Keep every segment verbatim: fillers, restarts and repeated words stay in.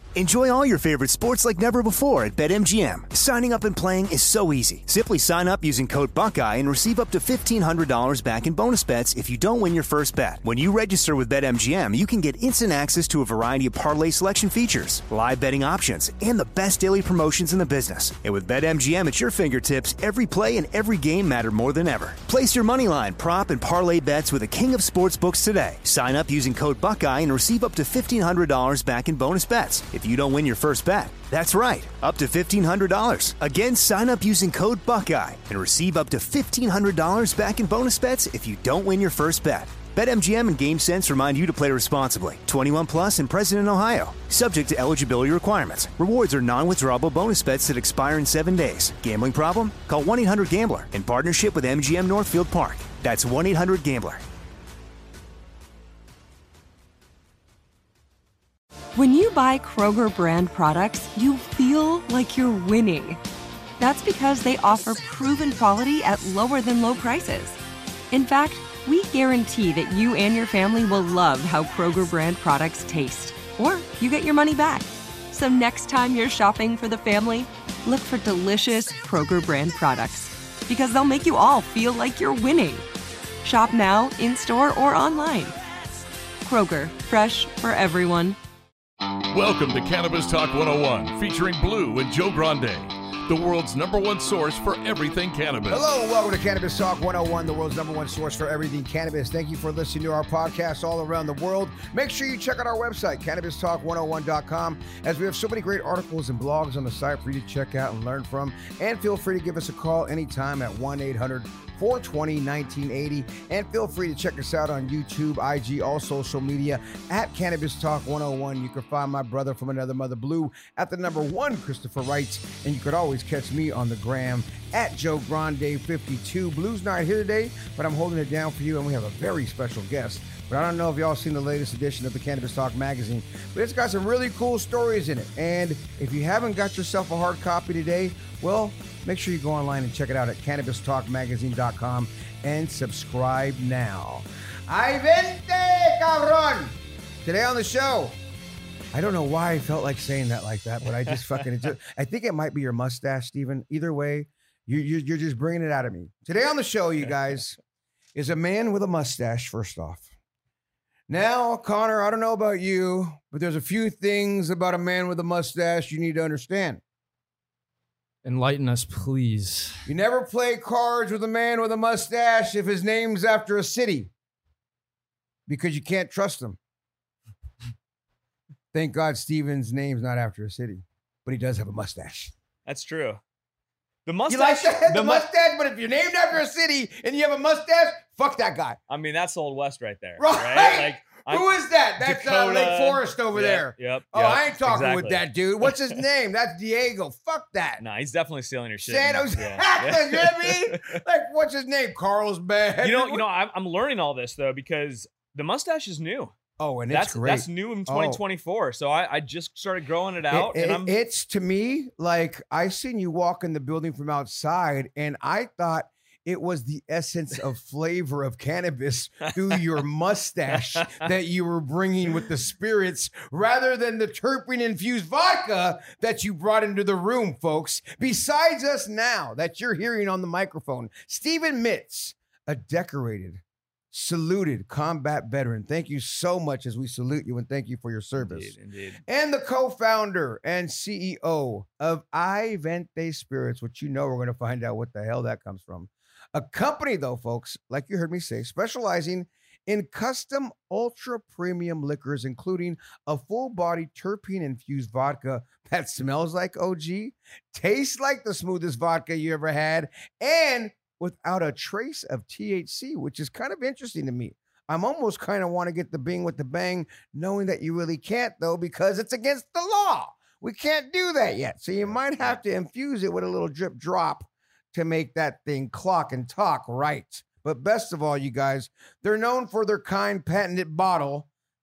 Enjoy all your favorite sports like never before at BetMGM. Signing up and playing is so easy. Simply sign up using code Buckeye and receive up to fifteen hundred dollars back in bonus bets if you don't win your first bet. When you register with BetMGM, you can get instant access to a variety of parlay selection features, live betting options, and the best daily promotions in the business. And with BetMGM at your fingertips, every play and every game matter more than ever. Place your moneyline, prop, and parlay bets with the king of sportsbooks today. Sign up using code Buckeye and receive up to fifteen hundred dollars back in bonus bets if you don't win your first bet. That's right, up to fifteen hundred dollars. Again, sign up using code Buckeye and receive up to fifteen hundred dollars back in bonus bets if you don't win your first bet. BetMGM and GameSense remind you to play responsibly. twenty-one plus and present in Ohio. Subject to eligibility requirements. Rewards are non-withdrawable bonus bets that expire in seven days. Gambling problem? Call one eight hundred gambler in partnership with M G M Northfield Park. That's one eight hundred gambler. When you buy Kroger brand products, you feel like you're winning. That's because they offer proven quality at lower than low prices. In fact, we guarantee that you and your family will love how Kroger brand products taste, or you get your money back. So next time you're shopping for the family, look for delicious Kroger brand products, because they'll make you all feel like you're winning. Shop now, in-store, or online. Kroger, fresh for everyone. Welcome to Cannabis Talk one oh one, featuring Blue and Joe Grande, the world's number one source for everything cannabis. Hello, welcome to Cannabis Talk one oh one, the world's number one source for everything cannabis. Thank you for listening to our podcast all around the world. Make sure you check out our website, cannabis talk one oh one dot com, as we have so many great articles and blogs on the site for you to check out and learn from. And feel free to give us a call anytime at one eight hundred four two zero nineteen eighty. And feel free to check us out on YouTube, I G, all social media at Cannabis Talk one oh one. You can find my brother from another mother, Blue, at the number one, Christopher Wright. And you could always catch me on the gram at Joe Grande fifty-two. Blue's not here today, but I'm holding it down for you, and we have a very special guest. But I don't know if y'all seen the latest edition of the Cannabis Talk magazine, but it's got some really cool stories in it. And if you haven't got yourself a hard copy today, well, make sure you go online and check it out at cannabis talk magazine dot com and subscribe now. Ay vente, cabrón! Today on the show, I don't know why I felt like saying that like that, but I just fucking, just, I think it might be your mustache, Steven. Either way, you, you, you're just bringing it out of me. Today on the show, you guys, is a man with a mustache, first off. Now, Connor, I don't know about you, but there's a few things about a man with a mustache you need to understand. Enlighten us, please. You never play cards with a man with a mustache if his name's after a city, because you can't trust him. Thank God Steven's name's not after a city, but he does have a mustache. That's true. The mustache. You like that? The mu- mustache, but if you're named after a city and you have a mustache, fuck that guy. I mean, that's Old West right there. Right? right? Like, I'm, who is that? That's uh, Dakota, Lake Forest over yep, there. Yep. Oh, yep, I ain't talking exactly. with that dude. What's his name? That's Diego. Fuck that. Nah, he's definitely stealing your shit. San Jose. Yeah. You know what I mean? Like, what's his name? Carlsbad. You know, you know, I'm, I'm learning all this though because the mustache is new. Oh, and that's it's great. That's new in twenty twenty-four. Oh. So I, I just started growing it out. It, and it, I'm it's to me like I seen you walk in the building from outside, and I thought it was the essence of flavor of cannabis through your mustache that you were bringing with the spirits, rather than the terpene infused vodka that you brought into the room, folks. Besides us now that you're hearing on the microphone, Steven Mitz, a decorated, saluted combat veteran. Thank you so much as we salute you and thank you for your service. Indeed, indeed. And the co-founder and C E O of Ay Vente Spirits, which you know we're going to find out what the hell that comes from. A company, though, folks, like you heard me say, specializing in custom ultra-premium liquors, including a full-body terpene-infused vodka that smells like O G, tastes like the smoothest vodka you ever had, and without a trace of T H C, which is kind of interesting to me. I'm almost kind of want to get the bing with the bang, knowing that you really can't, though, because it's against the law. We can't do that yet. So you might have to infuse it with a little drip drop to make that thing clock and talk right. But best of all, you guys, they're known for their kind patented bottle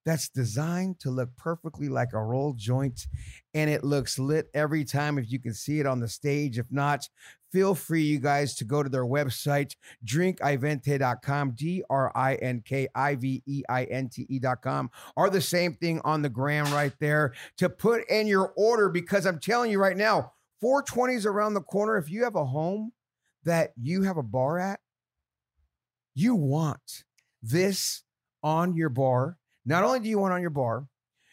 that's designed to look perfectly like a roll joint, and it looks lit every time if you can see it on the stage. If not, feel free, you guys, to go to their website, drink i vente dot com, D R I N K I V E I N T E dot com, or the same thing on the gram right there to put in your order, because I'm telling you right now, four twenty is around the corner. If you have a home that you have a bar at, you want this on your bar. Not only do you want it on your bar,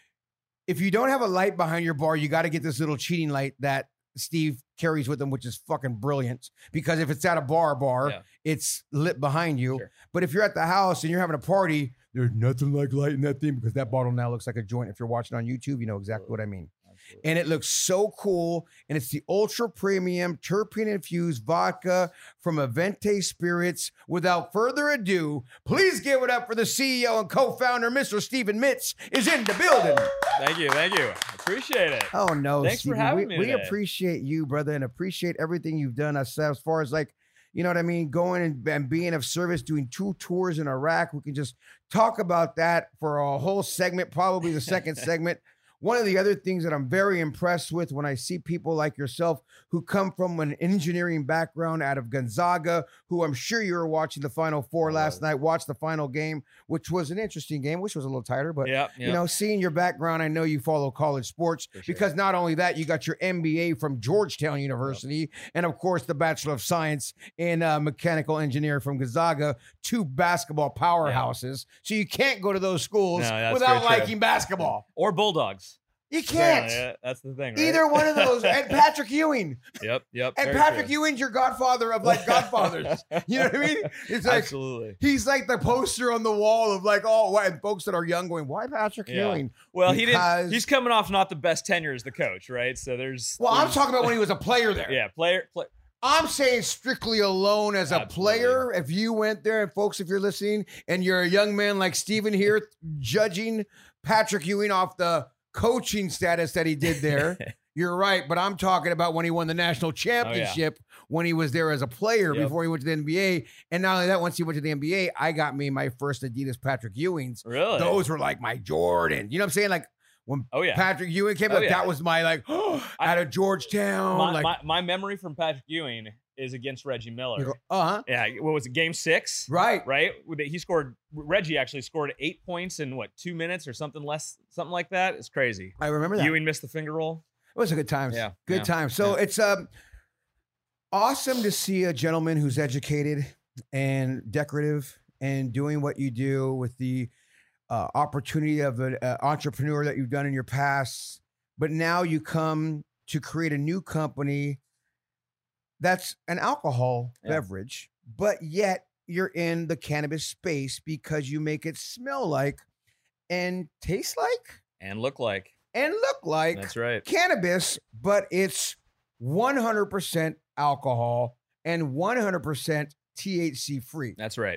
if you don't have a light behind your bar, you got to get this little cheating light that Steve carries with him, which is fucking brilliant, because if it's at a bar bar, yeah. it's lit behind you. Sure. But if you're at the house and you're having a party, there's nothing like lighting that thing, because that bottle now looks like a joint. If you're watching on YouTube, you know exactly what I mean. Absolutely. And it looks so cool. And it's the ultra premium terpene infused vodka from Avente Spirits. Without further ado, please give it up for the C E O and co-founder, Mister Steven Mitz, is in the building. Thank you. Thank you. Appreciate it. Oh, no. Thanks Steven. for having we, me. We today. appreciate you, brother, and appreciate everything you've done as, as far as like, you know what I mean? Going and, and being of service, doing two tours in Iraq. We can just talk about that for a whole segment, probably the second segment. One of the other things that I'm very impressed with when I see people like yourself who come from an engineering background out of Gonzaga, who I'm sure you were watching the Final Four last night, watched the final game, which was an interesting game, which was a little tighter. But, yep, yep. you know, seeing your background, I know you follow college sports sure. because not only that, you got your M B A from Georgetown University yep. and, of course, the Bachelor of Science in uh, Mechanical Engineering from Gonzaga, two basketball powerhouses. Yep. So you can't go to those schools no, without liking basketball. Or Bulldogs. You can't. Yeah, yeah, that's the thing, right? Either one of those. And Patrick Ewing. Yep, yep. And Patrick true. Ewing's your godfather of like godfathers. You know what I mean? It's like, absolutely. He's like the poster on the wall of like, oh, and folks that are young going, why Patrick yeah. Ewing? Well, because... he didn't. He's coming off not the best tenure as the coach, right? So there's. Well, there's... I'm talking about when he was a player there. Yeah, player. Play... I'm saying strictly alone as a Absolutely. player. If you went there, and folks, if you're listening, and you're a young man like Steven here, judging Patrick Ewing off the coaching status that he did there, you're right. But I'm talking about when he won the national championship, oh, yeah. when he was there as a player yep. before he went to the N B A. And not only that, once he went to the N B A, I got me my first Adidas Patrick Ewings. Really? Those were like my Jordan. You know what I'm saying? Like when oh, yeah. Patrick Ewing came oh, up, yeah. that was my like, oh, out of Georgetown. My, like, my, my memory from Patrick Ewing is against Reggie Miller. Uh-huh. Yeah, what was it, game six? Right. Right? He scored, Reggie actually scored eight points in, what, two minutes or something less, something like that? It's crazy. I remember that. Ewing missed the finger roll. It was a good time. Yeah. Good yeah. time. So yeah. it's um, awesome to see a gentleman who's educated and decorative and doing what you do with the uh, opportunity of an uh, entrepreneur that you've done in your past. But now you come to create a new company that's an alcohol yeah. beverage, but yet you're in the cannabis space because you make it smell like and taste like and look like and look like that's right cannabis, but it's one hundred percent alcohol and one hundred percent T H C free. That's right.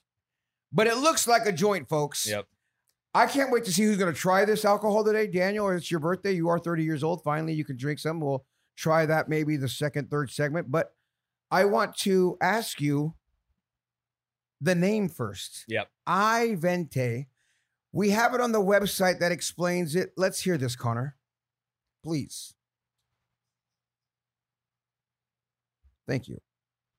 But it looks like a joint, folks. Yep. I can't wait to see who's going to try this alcohol today. Daniel, it's your birthday. You are thirty years old. Finally, you can drink some. We'll try that maybe the second, third segment. But I want to ask you the name first. Yep. I Vente. We have it on the website that explains it. Let's hear this, Connor. Please. Thank you.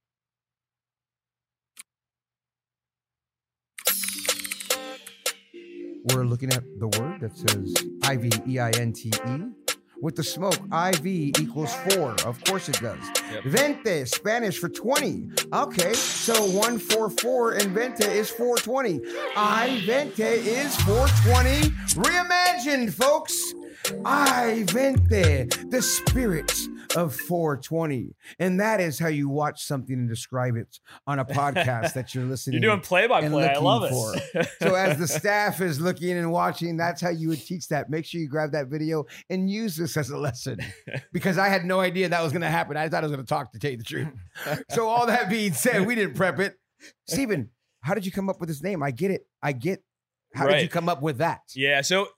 We're looking at the word that says I V E I N T E. With the smoke, I V equals four. Of course it does. Yep. Vente, Spanish for twenty. Okay, so one four four and Vente is four twenty. I Vente is four twenty. Reimagined, folks. I Vente, the spirit of four twenty. And that is how you watch something and describe it on a podcast that you're listening. You're doing play-by-play. I love it. So as the staff is looking and watching, that's how you would teach that. Make sure you grab that video and use this as a lesson, because I had no idea that was going to happen. I thought I was going to talk to tell you the truth. So all that being said, we didn't prep it. Steven, how did you come up with this name? I get it. I get. How right. did you come up with that? Yeah. So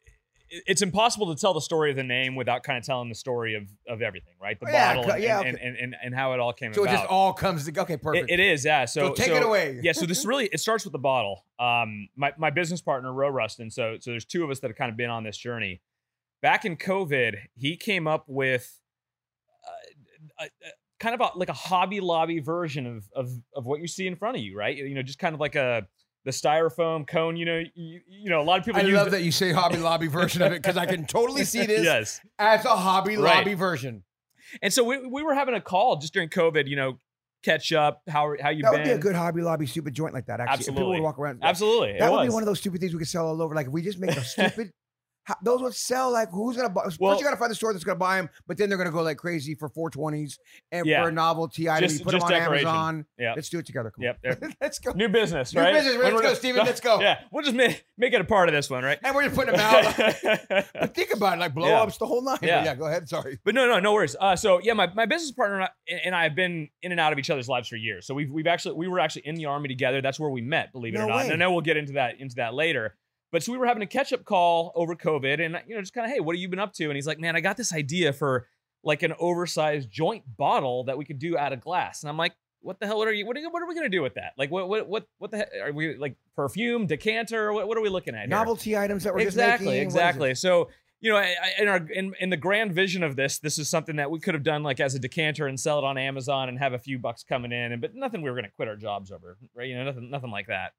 it's impossible to tell the story of the name without kind of telling the story of of everything, right? The Yeah, bottle and, yeah, and, okay. and, and, and how it all came So about. it just all comes together. Okay, perfect. It, it is, yeah. So, So take so- it away. Yeah, so this really, it starts with the bottle. Um, my, my business partner, Ro Rustin, so, so there's two of us that have kind of been on this journey. Back in COVID, he came up with uh, a, a, kind of a, like a Hobby Lobby version of, of, of what you see in front of you, right? You know, just kind of like a, the styrofoam cone, you know, you, you know, a lot of people I use love it. that you say Hobby Lobby version of it because I can totally see this Yes. as a Hobby Right. Lobby version. And so we, we were having a call just during COVID, you know, catch up, how, how you That been. would be a good Hobby Lobby stupid joint like that, actually. If people Absolutely. would walk around. Absolutely. That it would was. be one of those stupid things we could sell all over. Like, if we just make a stupid, how, those would sell. Like, who's going to buy? Well- First, you got to find the store that's going to buy them, but then they're going to go like crazy for four twenties and Yeah. for a novelty item. Just- you put just them on decoration. Amazon. Yeah. Let's do it together. Come Yep. on. there- Let's go. New business, New right? business. When Let's we're go, gonna- Steven. Let's go. Yeah, we'll just make, make it a part of this one, right? And we're just putting them out. But think about it, like blow Yeah. ups the whole nine. But Yeah. yeah, go ahead. Sorry. But no, no, no worries. Uh, so yeah, my, my business partner and I, and I have been in and out of each other's lives for years. So we've we've actually we were actually in the Army together. That's where we met, believe it No or not. way. And I know we'll get into that into that later. But so we were having a catch up call over COVID, and you know, just kind of, hey, what have you been up to? And he's like, man, I got this idea for like an oversized joint bottle that we could do out of glass. And I'm like, what the hell? What are you? What are, you, what are we gonna do with that? Like, what what what what the heck? Are we like perfume, decanter? What what are we looking at here? Novelty items that we're exactly, just making. What is it? exactly. So, you know, I, I- in our in, in the grand vision of this, this is something that we could have done like as a decanter and sell it on Amazon and have a few bucks coming in, and but nothing we were going to quit our jobs over, right? You know, nothing nothing like that.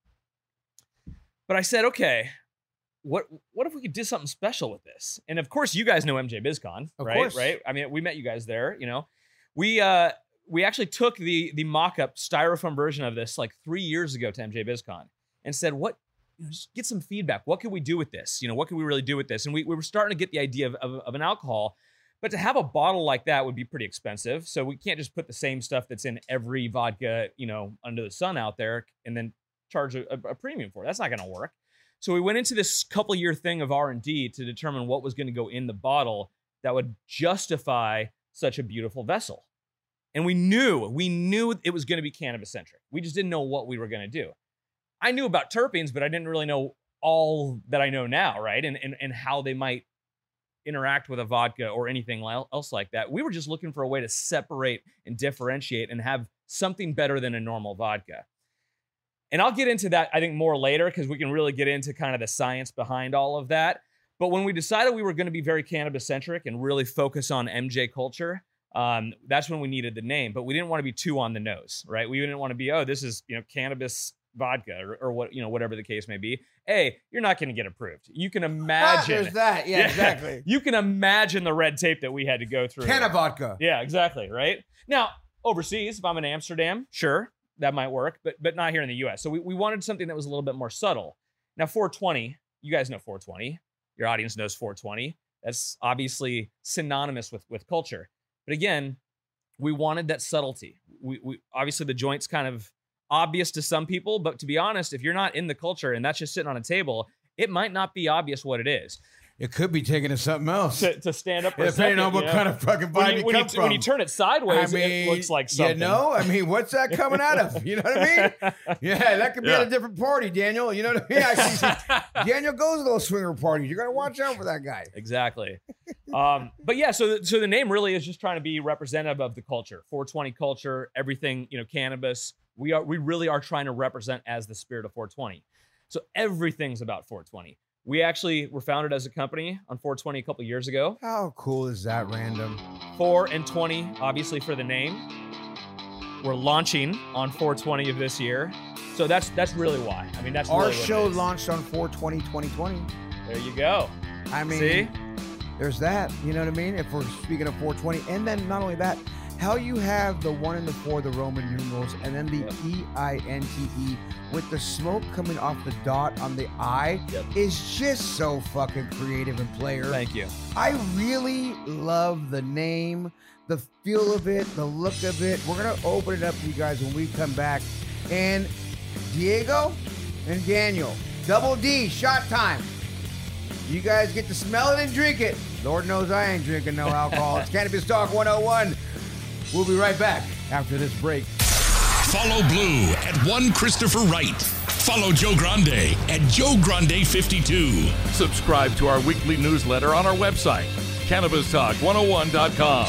But I said, okay, what what if we could do something special with this? And of course, you guys know M J BizCon, Of right? course. Right? I mean, we met you guys there. You know, we uh we actually took the the mock-up styrofoam version of this like three years ago to M J BizCon and said, what? You know, just get some feedback. What can we do with this? You know, what can we really do with this? And we, we were starting to get the idea of, of, of an alcohol, but to have a bottle like that would be pretty expensive. So we can't just put the same stuff that's in every vodka, you know, under the sun out there and then charge a, a premium for it. That's not going to work. So we went into this couple year thing of R and D to determine what was going to go in the bottle that would justify such a beautiful vessel. And we knew, we knew it was going to be cannabis centric. We just didn't know what we were going to do. I knew about terpenes, but I didn't really know all that I know now, right? And, and, and how they might interact with a vodka or anything else like that. We were just looking for a way to separate and differentiate and have something better than a normal vodka. And I'll get into that, I think, more later because we can really get into kind of the science behind all of that. But when we decided we were going to be very cannabis centric and really focus on M J culture, um, that's when we needed the name. But we didn't want to be too on the nose, right? We didn't want to be, oh, this is, you know, cannabis vodka or, or what, you know, whatever the case may be. A, you're not going to get approved. You can imagine. There's that. Yeah, exactly. You can imagine the red tape that we had to go through. Can of vodka. Yeah, exactly. Right. Now, overseas, if I'm in Amsterdam, sure, that might work, but but not here in the U S. So we, we wanted something that was a little bit more subtle. Now, four twenty, you guys know four twenty. Your audience knows four twenty. That's obviously synonymous with, with culture. But again, we wanted that subtlety. We, we obviously the joint's kind of obvious to some people, but to be honest, if you're not in the culture and that's just sitting on a table, it might not be obvious what it is. It could be taken to something else. To, to stand up for Yeah, a second, depending on what you know? kind of fucking when vibe you, you when, come you, from. when you turn it sideways, I mean, it looks like something. You know, I mean, what's that coming out of? You know what I mean? Yeah, that could be Yeah. at a different party, Daniel. You know what I mean? I see, Daniel goes to those swinger parties. You got to watch out for that guy. Exactly. um, but yeah, so the, so the name really is just trying to be representative of the culture, four twenty culture, everything, you know, cannabis. We are we really are trying to represent as the spirit of four twenty. So everything's about four twenty. We actually were founded as a company on four twenty a couple years ago. How cool is that, random? four and twenty, obviously, for the name. We're launching on four twenty of this year. So that's that's really why. I mean, that's Our really what it show is. launched on four twenty twenty twenty. There you go. I mean, See? there's that. You know what I mean? If we're speaking of four twenty. And then not only that, how you have the one and the four, the Roman numerals, and then the Yep. E I N T E with the smoke coming off the dot on the I Yep. is just so fucking creative and player. Thank you. I really love the name, the feel of it, the look of it. We're going to open it up to you guys when we come back. And Diego and Daniel, double D, shot time. You guys get to smell it and drink it. Lord knows I ain't drinking no alcohol. It's Cannabis Talk one oh one. We'll be right back after this break. Follow Blue at one Christopher Wright. Follow Joe Grande at Joe Grande fifty-two. Subscribe to our weekly newsletter on our website, Cannabis Talk one oh one dot com.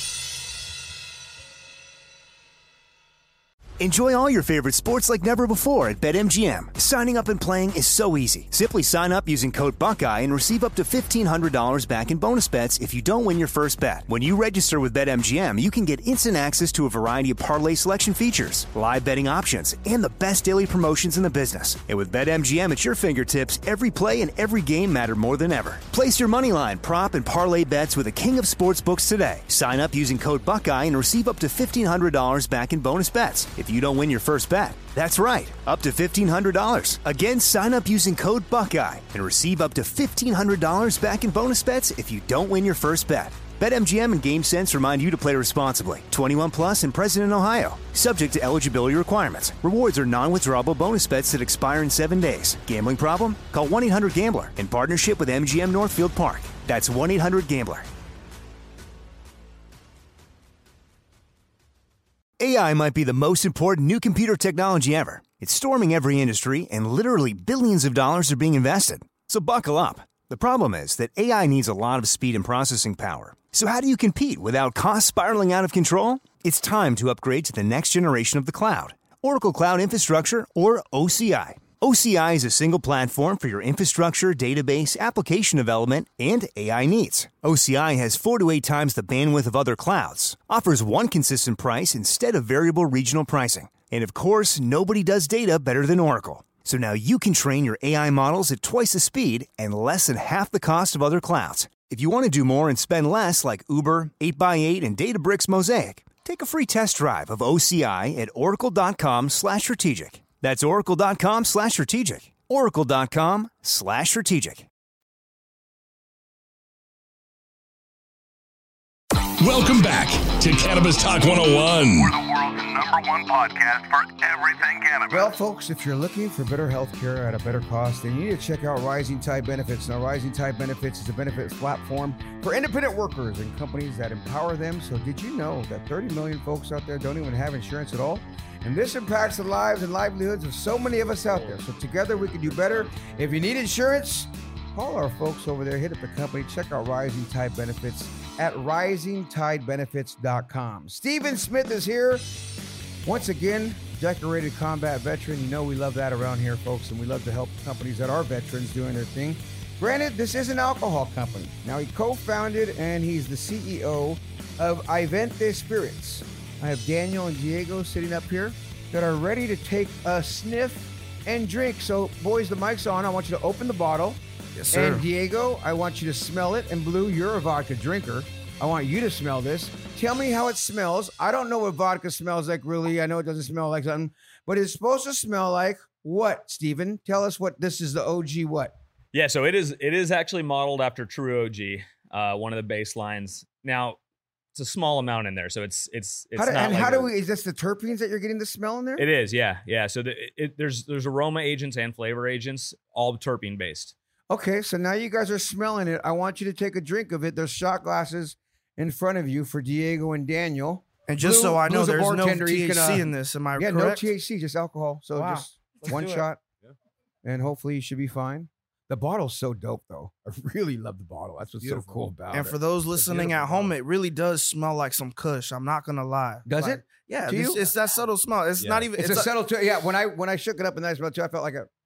Enjoy all your favorite sports like never before at BetMGM. Signing up and playing is so easy. Simply sign up using code Buckeye and receive up to fifteen hundred dollars back in bonus bets if you don't win your first bet. When you register with BetMGM, you can get instant access to a variety of parlay selection features, live betting options, and the best daily promotions in the business. And with BetMGM at your fingertips, every play and every game matter more than ever. Place your moneyline, prop, and parlay bets with the king of sportsbooks today. Sign up using code Buckeye and receive up to fifteen hundred dollars back in bonus bets if you don't win your first bet. That's right, up to fifteen hundred dollars. Again, sign up using code Buckeye and receive up to fifteen hundred dollars back in bonus bets if you don't win your first bet. BetMGM and GameSense remind you to play responsibly. twenty-one plus and present in Ohio. Subject to eligibility requirements. Rewards are non-withdrawable bonus bets that expire in seven days. Gambling problem? Call one eight hundred gambler in partnership with M G M Northfield Park. That's one eight hundred gambler. A I might be the most important new computer technology ever. It's storming every industry, and literally billions of dollars are being invested. So buckle up. The problem is that A I needs a lot of speed and processing power. So how do you compete without costs spiraling out of control? It's time to upgrade to the next generation of the cloud. Oracle Cloud Infrastructure, or O C I. O C I is a single platform for your infrastructure, database, application development, and A I needs. O C I has four to eight times the bandwidth of other clouds, offers one consistent price instead of variable regional pricing, and of course, nobody does data better than Oracle. So now you can train your A I models at twice the speed and less than half the cost of other clouds. If you want to do more and spend less like Uber, eight by eight, and Databricks Mosaic, take a free test drive of O C I at oracle.com slash strategic. That's oracle.com slash strategic. Oracle.com slash strategic. Welcome back to Cannabis Talk one oh one. We're the world's number one podcast for everything cannabis. Well, folks, if you're looking for better health care at a better cost, then you need to check out Rising Tide Benefits. Now, Rising Tide Benefits is a benefits platform for independent workers and companies that empower them. So did you know that thirty million folks out there don't even have insurance at all? And this impacts the lives and livelihoods of so many of us out there. So together we can do better. If you need insurance, call our folks over there, hit up the company, check out Rising Tide Benefits at rising tide benefits dot com. Stephen Smith is here. Once again, decorated combat veteran. You know we love that around here, folks, and we love to help companies that are veterans doing their thing. Granted, this is an alcohol company. Now, he co-founded and he's the C E O of Ivente Spirits. I have Daniel and Diego sitting up here that are ready to take a sniff and drink. So, boys, the mic's on. I want you to open the bottle. Yes, sir. And Diego, I want you to smell it. And Blue, you're a vodka drinker. I want you to smell this. Tell me how it smells. I don't know what vodka smells like, really. I know it doesn't smell like something, but it's supposed to smell like what, Stephen? Tell us what this is, the O G what? Yeah, so it is it is actually modeled after True O G, uh, one of the baselines. Now, it's a small amount in there, so it's it's it's how do, not and like how do a- we? Is this the terpenes that you're getting the smell in there? It is, yeah, yeah. So the, it, there's there's aroma agents and flavor agents, all terpene based. Okay, so now you guys are smelling it. I want you to take a drink of it. There's shot glasses in front of you for Diego and Daniel. And just Blue- so I know, Blue's a there's no bartender. T He H C can, uh, in this. Am I Yeah, correct? no T H C, just alcohol. So Wow. just Let's one do it. shot, and hopefully you should be fine. The bottle's so dope, though. I really love the bottle. That's what's Beautiful. so cool about And it. for those listening at beautiful home, bottle. it really does smell like some Kush. I'm not gonna lie. Does Like, it? Yeah, To it's, you? it's that subtle smell. It's Yeah. not even. It's, It's, a a- subtle. T- yeah, when I when I shook it up and I smelled it, I felt like a.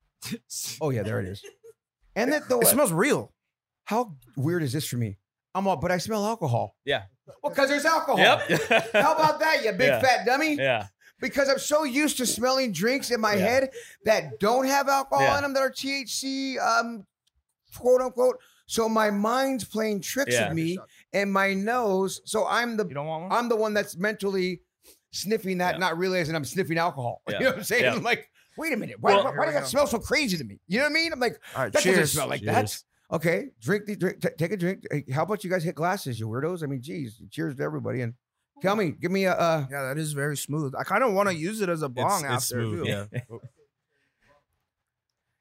Oh yeah, there it is. And then the It smells real. How weird is this for me? I'm all, but I smell alcohol. Yeah. Well, because there's alcohol. Yep. How about that, you big Yeah. fat dummy? Yeah. Because I'm so used to smelling drinks in my Yeah. head that don't have alcohol Yeah. in them, that are T H C, um, quote unquote. So my mind's playing tricks Yeah. with me, and my nose. So I'm the You don't want one? I'm the one that's mentally sniffing that, Yeah. not realizing I'm sniffing alcohol. Yeah. You know what I'm saying? Yeah. I'm like, wait a minute, why, Well- why, why does that smell so crazy to me? You know what I mean? I'm like, All right, that doesn't cheers. smell like Cheers. that. Okay, drink the drink. T- take a drink. Hey, how about you guys hit glasses, you weirdos? I mean, geez, cheers to everybody. And tell me, give me a. Uh, Yeah, that is very smooth. I kind of want to use it as a bong it's after. smooth, too. yeah.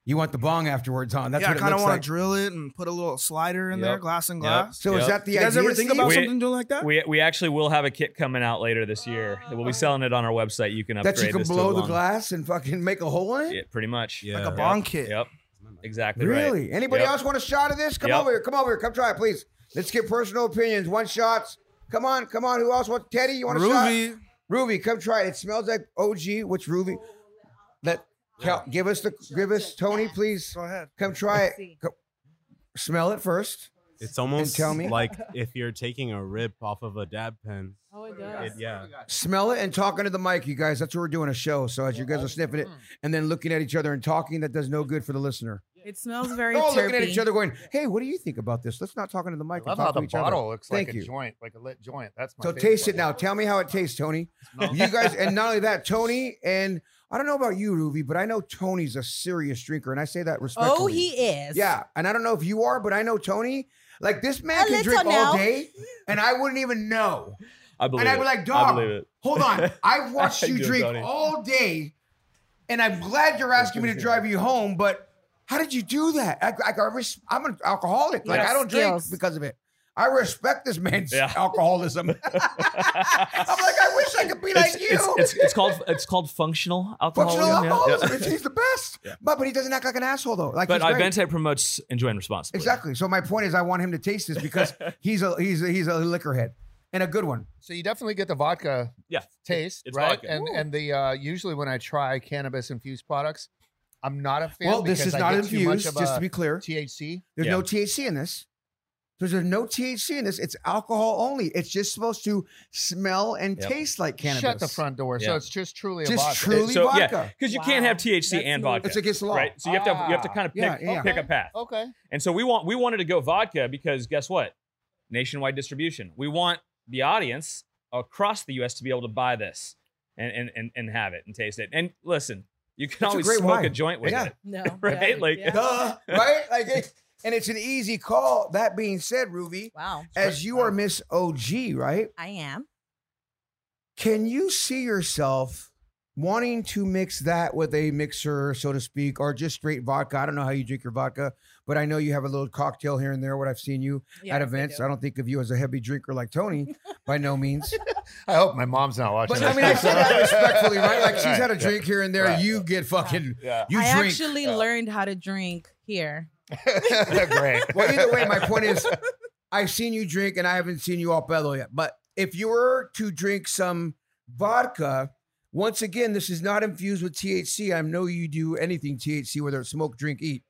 You want the bong afterwards on. That's yeah, I what it kind of looks want like. to drill it and put a little slider in Yep. there, glass and Yep. glass. So is Yep. that the You guys idea? ever think Steve? about We- something doing like that? We we actually will have a kit coming out later this year. We'll be selling it on our website. You can upgrade that you can this to blow a the long- glass and fucking make a hole in it? Yeah, pretty much. Like a Yep. bong kit. Yep. Exactly right. Really? Anybody Yep. else want a shot of this? Come Yep. over here. Come over here. Come try it, please. Let's get personal opinions. One shots. Come on. Come on. Who else wants? Teddy, you want a shot? Ruby. Ruby, come try it. It smells like O G. Which Ruby? Let Cal, give us the give us Tony, please. Go ahead. Come try it. Go- smell it first. It's almost tell me. like if you're taking a rip off of a dab pen. Oh, it does. It, yeah. Smell it and talking to the mic, you guys. That's what we're doing a show. So as you guys are sniffing it and then looking at each other and talking, that does no good for the listener. It smells very They're all terpy. looking at each other going, hey, what do you think about this? Let's not talking to the mic. I and love talk how to the each other. bottle looks Thank like you. a joint, like a lit joint. That's my So favorite taste it part. now. Tell me how it tastes, Tony. You guys, and not only that, Tony, and I don't know about you, Ruby, but I know Tony's a serious drinker, and I say that respectfully. Oh, he is. Yeah, and I don't know if you are, but I know Tony. Like this man A can little drink all now. day, and I wouldn't even know. I believe And I'd it. be like, I dog, believe it. hold on. I've watched I you do, drink Tony. all day, and I'm glad you're asking me to drive you home, but how did you do that? I, I, I res- I'm an alcoholic. Like, Yeah. I don't Skills. drink because of it. I respect this man's Yeah. alcoholism. I'm like, I wish I could be It's, like you. it's, it's, it's called it's called functional Functional alcoholism. yeah. alcoholism. Yeah. It's- He's the best. Yeah. But, but he doesn't act like an asshole, though. Like, But he's great. Ivente promotes enjoying responsibly. Exactly. So my point is, I want him to taste this because he's a he's a, he's a liquor head and a good one. So you definitely get the vodka Yeah. taste, It's right? vodka. And and the uh, usually when I try cannabis infused products, I'm not a fan. Well, this because is I not get too much infused. of Just a to be clear, T H C. there's Yeah. no T H C in this. There's no T H C in this. It's alcohol only. It's just supposed to smell and Yep. taste like cannabis. Shut the front door. So Yeah. it's just truly a Just vodka. truly So vodka. yeah, because you can't Wow. have T H C That's and smooth. vodka. It's against the law. right? So you have to you have to kind of pick Yeah, yeah. pick a path. Okay. And so we want we wanted to go vodka because guess what? Nationwide distribution. We want the audience across the U S to be able to buy this and and and, and have it and taste it. And listen, you can It's a always great smoke wine. a joint with Yeah. it. No. Right? Yeah, Like- yeah. Duh, right? Like, it- and it's an easy call. That being said, Ruby, Wow. as you are Miss O G, right? I am. Can you see yourself wanting to mix that with a mixer, so to speak, or just straight vodka? I don't know how you drink your vodka, but I know you have a little cocktail here and there. What I've seen you Yeah, at I events. do. I don't think of you as a heavy drinker like Tony, by no means. I hope my mom's not watching. But this. I mean, I say that respectfully, right? Like she's Right, had a yeah. drink here and there. Right. You get fucking, Yeah. you I drink. actually learned how to drink here. Great. Well, either way, my point is, I've seen you drink and I haven't seen you all pedo yet. But if you were to drink some vodka, once again, this is not infused with T H C. I know you do anything T H C, whether it's smoke, drink, eat.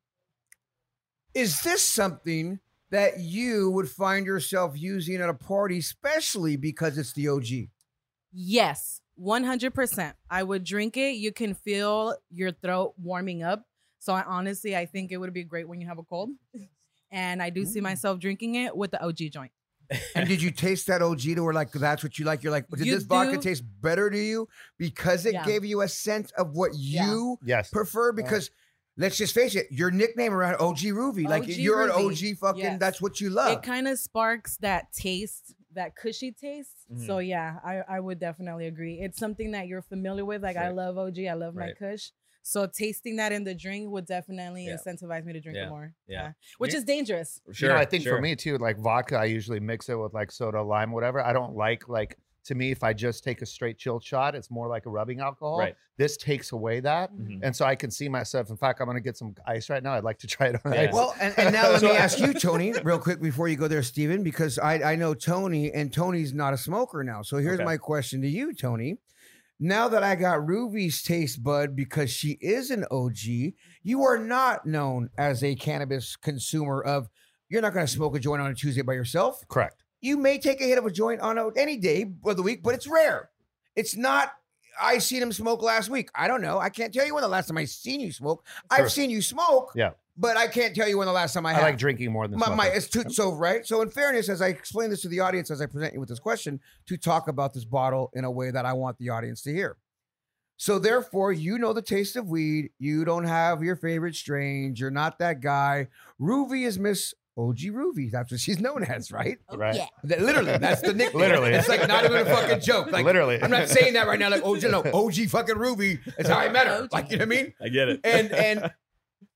Is this something that you would find yourself using at a party, especially because it's the O G? Yes, one hundred percent. I would drink it. You can feel your throat warming up. So I honestly, I think it would be great when you have a cold. And I do see myself drinking it with the O G joint. And did you taste that O G to where like that's what you like? You're like, did You this vodka do. taste better to you because it Yeah. gave you a sense of what Yeah. you Yes. prefer? Because let's just face it, your nickname around O G Ruby, like O G you're an Ruby. O G fucking. Yes. That's what you love. It kind of sparks that taste, that cushy taste. Mhm. So yeah, I, I would definitely agree. It's something that you're familiar with. Like I Right. love O G. I love Right. my kush. So tasting that in the drink would definitely Yeah. incentivize me to drink Yeah. it more. Yeah. Which Me- is dangerous. Sure. You know, I think sure. for me too, like vodka, I usually mix it with like soda, lime, whatever. I don't like like to me if I just take a straight chilled shot, it's more like a rubbing alcohol. Right. This takes away that, Mhm. and so I can see myself. In fact, I'm gonna get some ice right now. I'd like to try it on Yeah. ice. Well, and, and now let me So- ask you, Tony, real quick before you go there, Steven, because I, I know Tony, and Tony's not a smoker now. So here's Okay. my question to you, Tony. Now that I got Ruby's taste bud because she is an O G, you are not known as a cannabis consumer of, you're not going to smoke a joint on a Tuesday by yourself. Correct. You may take a hit of a joint on a, any day of the week, but it's rare. It's not, I seen him smoke last week. I don't know. I can't tell you when the last time I seen you smoke. Sure. I've seen you smoke, Yeah. but I can't tell you when the last time I, I, have. like drinking more than My, smoking. my, it's too, so right. So in fairness, as I explain this to the audience, as I present you with this question, to talk about this bottle in a way that I want the audience to hear. So therefore, you know the taste of weed. You don't have your favorite strains. You're not that guy. Ruby is Miss O G Ruby. That's what she's known as, right? Right. Yeah. That- literally, that's the nickname. Literally. It's like not even a fucking joke. Like Literally. I'm not saying that right now. Like O G, no, O G fucking Ruby is how I met her. O G. Like you know what I mean? I get it. And and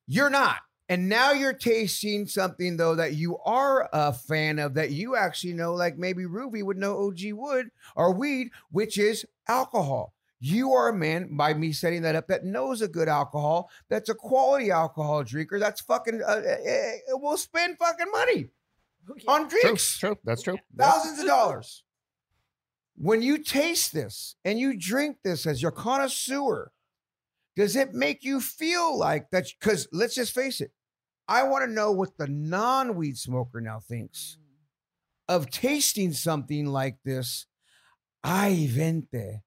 You're not. And now you're tasting something, though, that you are a fan of, that you actually know, like maybe Ruby would know O G would, or weed, which is alcohol. You are a man, by me setting that up, that knows a good alcohol, that's a quality alcohol drinker, that's fucking, uh, uh, will spend fucking money on drinks. True, true. That's true. Thousands of dollars. When you taste this and you drink this as your connoisseur, does it make you feel like that? Because let's just face it, I want to know what the non-weed smoker now thinks of tasting something like this. Ay, vente.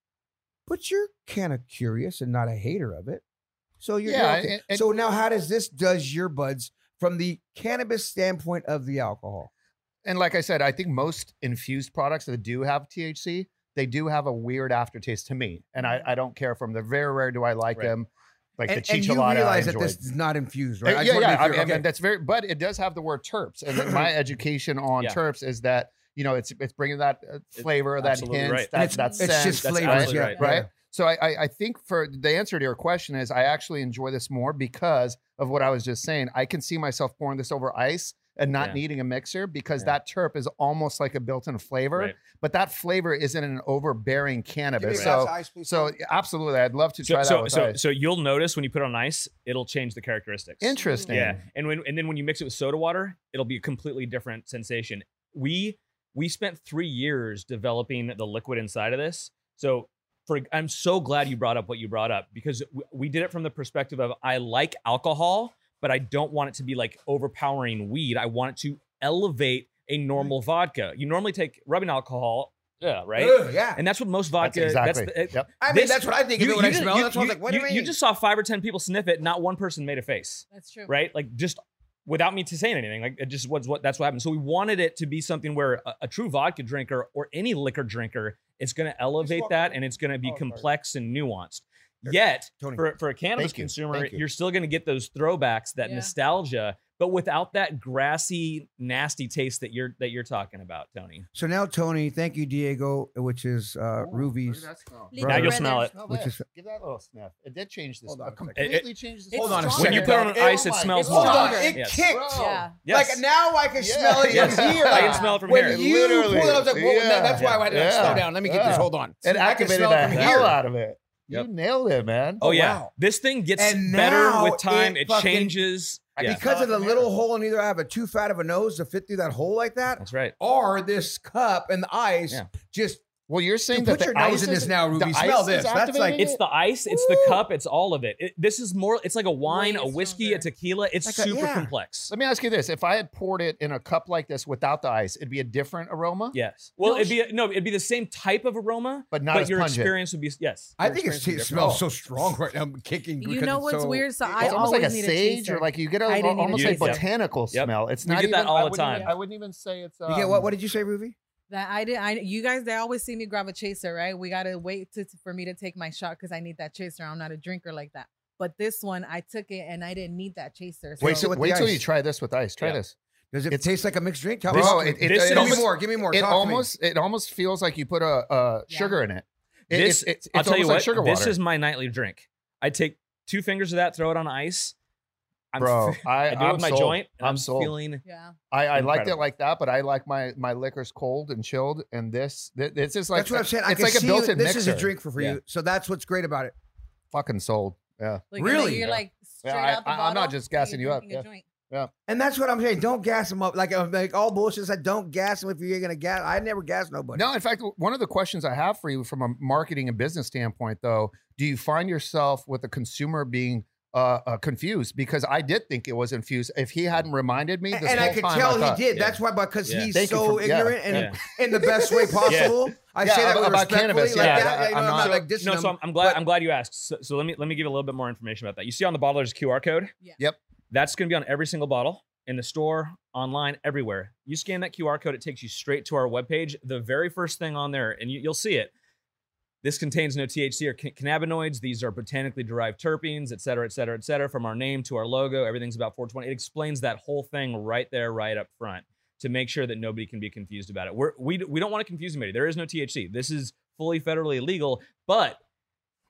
But you're kind of curious and not a hater of it. So you're Yeah, okay. and- and- So now how does this does your buds from the cannabis standpoint of the alcohol? And like I said, I think most infused products that do have T H C, they do have a weird aftertaste to me. And I, I don't care for them. They're very rare. Do I like Right. them? Like And, the and you Chicholata, I realize that enjoyed. this is not infused, right? Uh, I yeah, just wanna yeah. be I clear. mean, Okay. that's very, but it does have the word terps. And then my education on Yeah. terps is that, you know, it's it's bringing that uh, flavor, that absolutely hints, right. that, And it's- that it's sense. just That's flavors, absolutely yeah, right. yeah. Right. So I, I I think for the answer to your question is I actually enjoy this more because of what I was just saying. I can see myself pouring this over ice and not Yeah. needing a mixer because Yeah. that terp is almost like a built-in flavor, Right. but that flavor isn't an overbearing Give me cannabis. a So glass of ice, please. so absolutely, I'd love to So, try that so, with so, ice. so you'll notice when you put it on ice, it'll change the characteristics. Interesting. Yeah, and when and then when you mix it with soda water, it'll be a completely different sensation. We we spent three years developing the liquid inside of this. So for I'm so glad you brought up what you brought up because w- we did it from the perspective of I like alcohol, but I don't want it to be like overpowering weed. I want it to elevate a normal vodka. You normally take rubbing alcohol, yeah, right? Ugh, yeah. And that's what most That's vodka. exactly. the- it- Yep. I mean, this- that's what I think of you- it when you I didn't- smell it. you- That's what I was like, what do you mean? You just saw five or ten people sniff it. Not one person made a face, That's true. right? Like just without me to saying anything. Like it just was what that's what happened. So we wanted it to be something where a, a true vodka drinker or any liquor drinker, it's going to elevate that and it's going to be Oh, sorry. complex and nuanced. Yet Tony. for for a cannabis Thank you. consumer, Thank you. you're still going to get those throwbacks, that Yeah. nostalgia, but without that grassy, nasty taste that you're that you're talking about, Tony. So now, Tony, thank you, Diego, which is uh, Ruby's. Now you'll smell it. Smell Which that. is- Give that a little sniff. It did change the Hold smell. on a second. Completely changed the It's smell. Hold on a stronger. When you second. put it on ice, it my smells God. Hold more. on, it Yes. kicked. Yeah. Yes. Like now I can smell it Yes. from here. I can smell it from when here. you Literally. pulled it, I was like, whoa, Yeah. that- that's why I had to like, Yeah. slow down. Let me get this. Yeah. Hold on. It I can activated smell the it from hell here. out of it. Yep. You nailed it, man. Oh, yeah. wow. This thing gets And better now with time. it It, fucking- changes. Yeah. Because of the From little here. hole in either I have a too fat of a nose to fit through that hole like that, That's right. or this cup and the ice Yeah. just Well, you're saying Dude, that put the your nose ice in this is- now, Ruby. the Smell ice this. is That's like- activating It's it? the ice, it's the cup, it's all of it. it. This is more, it's like a wine, Way a whiskey, stronger. a tequila. It's Like a- super yeah. complex. Let me ask you this: if I had poured it in a cup like this without the ice, it'd be a different aroma. Yes. Well, No, it'd be no, it'd be the same type of aroma, But not but as your pungent. experience would be yes. I your think it's, experience would it be smells different. so strong right now. I'm kicking. You because know it's what's so- weird? So I It's almost always like a need sage, chaser. or like you get a I didn't need a almost like chaser. botanical Yep. smell. It's You not get even. that all I the wouldn't time. Even, I wouldn't even say it's. Um, You get what? What did you say, Ruby? That I did. I you guys they always see me grab a chaser, right? We gotta wait to, for me to take my shot because I need that chaser. I'm not a drinker like that. But this one, I took it and I didn't need that chaser. Wait, So so with wait the till ice. you try this with ice. Try Yeah. this. Does it It's- taste like a mixed drink? Tell Bro, me. it, it, This it is- Give me almost, more. Give me more. it Talk to me. almost it almost feels like you put a, a Yeah. sugar in it. It- This, it's, it's, I'll it's tell you almost what. like sugar this water. is my nightly drink. I take two fingers of that, throw it on ice. I'm Bro, f- I, I do it I'm with my sold. joint. And I'm I'm, sold. feeling. Yeah. I, I liked it Incredible. like that, but I like my my liquors cold and chilled. And this, this it's just like That's what I'm saying. I it's can like a see built-in this mixer. is a drink for, for Yeah. you. So that's what's great about it. Fucking sold. Yeah. Like, and then Really? You're Yeah. like straight Yeah, I- out the I- bottle. I'm not just and you're gassing you up, drinking a yeah. joint. And that's what I'm saying. Don't gas them up. Like, uh, like all bullshit said, don't gas them if you're going to gas. I never gas nobody. No, in fact, one of the questions I have for you from a marketing and business standpoint, though, do you find yourself with the consumer being uh, uh, confused? Because I did think it was infused. If he hadn't reminded me, this and whole I could time, tell thought, he did. yeah. That's why, because Yeah. he's Thank you so for- yeah, ignorant and yeah. in the best way possible. I Yeah, say that about- with about respectfully, cannabis, like yeah. that. I- You know, I'm I'm not- not like dissing No, him, so I'm, I'm glad. but- I'm glad you asked. So, so let me let me give a little bit more information about that. You see on the bottle, there's a Q R code. Yeah. Yep. That's going to be on every single bottle in the store, online, everywhere. You scan that Q R code, it takes you straight to our webpage. The very first thing on there, and you, you'll see it. This contains no T H C or ca- cannabinoids. These are botanically derived terpenes, et cetera, et cetera, et cetera. From our name to our logo, everything's about four twenty. It explains that whole thing right there, right up front, to make sure that nobody can be confused about it. We're, we we don't want to confuse anybody. There is no T H C. This is fully federally legal, but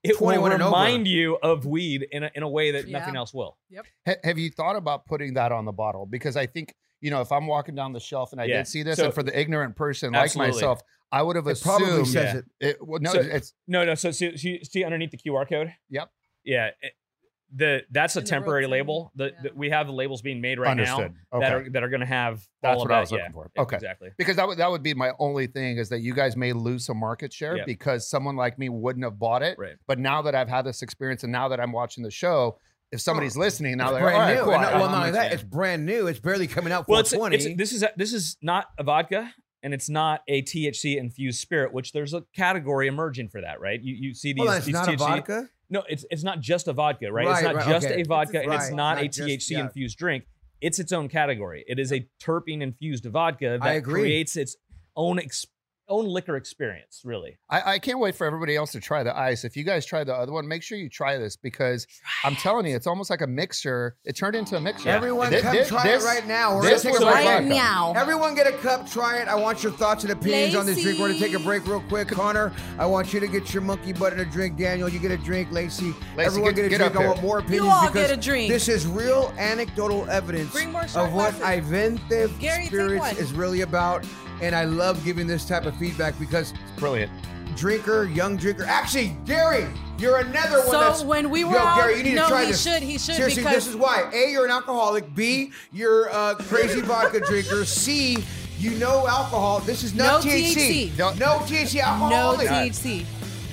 it will twenty-one and over. remind you of weed in a, in a way that Yeah. nothing else will. Yep. Ha- have you thought about putting that on the bottle? Because I think, you know, if I'm walking down the shelf and I Yeah. did see this, So- and for the ignorant person Absolutely. like myself, I would have It probably assumed says Yeah. it. it. Well, no, So- it's No, no. So see, see, see underneath the Q R code. Yep. Yeah. it- the that's a In the temporary rotating, label. The, yeah. the we have the labels being made right understood. now Okay. that are that are going to have That's all of what I that. was looking yeah, for. e- Okay. exactly. Because that would that would be my only thing is that you guys may lose some market share Yep. because someone like me wouldn't have bought it. Right. But now that I've had this experience and now that I'm watching the show, if somebody's listening, now It's they're brand all right, new. cool. And I- not, well, I'm not only that, yeah. it's brand new. It's barely coming out Well, four it's, twenty. it's this is a, this is not a vodka. And it's not a T H C infused spirit, which there's a category emerging for that, right? You you see these. Hold on, it's these not T H C a vodka? No, it's it's not just a vodka, right? Right, it's not right, just okay. a vodka, It's and it's right, not, not a just- T H C yeah. infused drink. It's its own category. It is a terpene infused vodka that I agree. creates its own ex- own liquor experience, really. I, I can't wait for everybody else to try the ice. If you guys try the other one, make sure you try this because I'm telling you, it's almost like a mixer. It turned into a mixer. Yeah. Everyone, Thi- come thi- try this- it right now. We're this gonna take was a like break. vodka. Meow. Everyone get a cup, try it. I want your thoughts and opinions on this drink. We're going to take a break real quick. Connor, I want you to get your monkey butt in a drink. Daniel, you get a drink. Lacey, Lacey, everyone get- get, a get drink. up I here. want more opinions all because get a drink. this is real anecdotal evidence Bring more shot of what glasses. Iventive Gary, take Spirits one. is really about. And I love giving this type of feedback because Brilliant. drinker, young drinker. Actually, Gary, you're another one So that's. when we were Yo, out- Gary, you need no, to try he this. should, he should, Seriously, because- this is why. A, you're an alcoholic. B, you're a crazy vodka drinker. C, you know alcohol. This is not No T H C. T H C. No, no T H C alcohol. No only. T H C.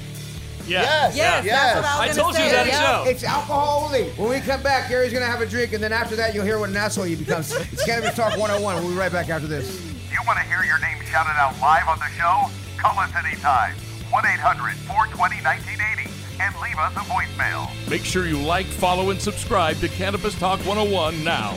Yes. Yes, that's what I was I gonna told you say. that Yeah. show. It's alcohol only. When we come back, Gary's going to have a drink, and then after that, you'll hear what an asshole he becomes. It's Cannabis Talk one oh one. We'll be right back after this. You want to hear your name shouted out live on the show? Call us anytime. one eight hundred four twenty nineteen eighty and leave us a voicemail. Make sure you like, follow, and subscribe to Cannabis Talk one oh one now.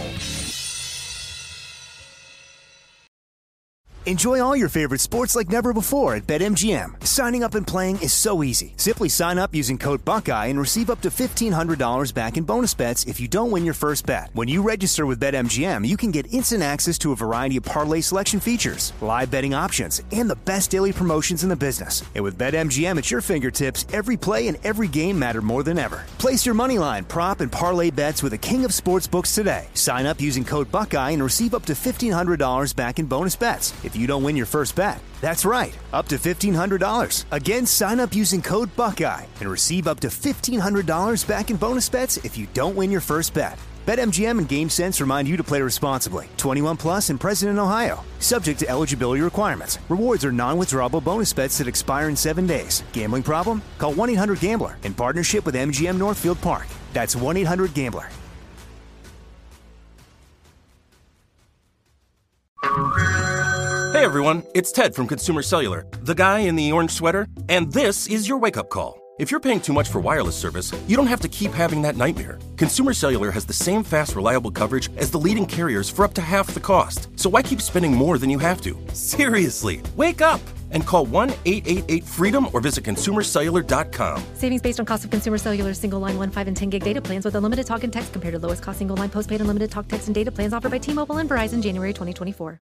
Enjoy all your favorite sports like never before at BetMGM. Signing up and playing is so easy. Simply sign up using code Buckeye and receive up to fifteen hundred dollars back in bonus bets if you don't win your first bet. When you register with BetMGM, you can get instant access to a variety of parlay selection features, live betting options, and the best daily promotions in the business. And with BetMGM at your fingertips, every play and every game matter more than ever. Place your moneyline, prop, and parlay bets with the king of sportsbooks today. Sign up using code Buckeye and receive up to fifteen hundred dollars back in bonus bets if you don't win your first bet. That's right, up to fifteen hundred dollars. Again, sign up using code Buckeye and receive up to fifteen hundred dollars back in bonus bets if you don't win your first bet. BetMGM and GameSense remind you to play responsibly. twenty-one plus and present in Ohio. Subject to eligibility requirements. Rewards are non-withdrawable bonus bets that expire in seven days. Gambling problem? Call one eight hundred gambler in partnership with M G M Northfield Park. That's one eight hundred gambler. Hey everyone, it's Ted from Consumer Cellular, the guy in the orange sweater, and this is your wake-up call. If you're paying too much for wireless service, you don't have to keep having that nightmare. Consumer Cellular has the same fast, reliable coverage as the leading carriers for up to half the cost. So why keep spending more than you have to? Seriously, wake up and call one eight eight eight freedom or visit consumer cellular dot com. Savings based on cost of Consumer Cellular single line one, five, and ten gig data plans with unlimited talk and text compared to lowest cost single line postpaid unlimited talk, text, and data plans offered by T-Mobile and Verizon January twenty twenty-four.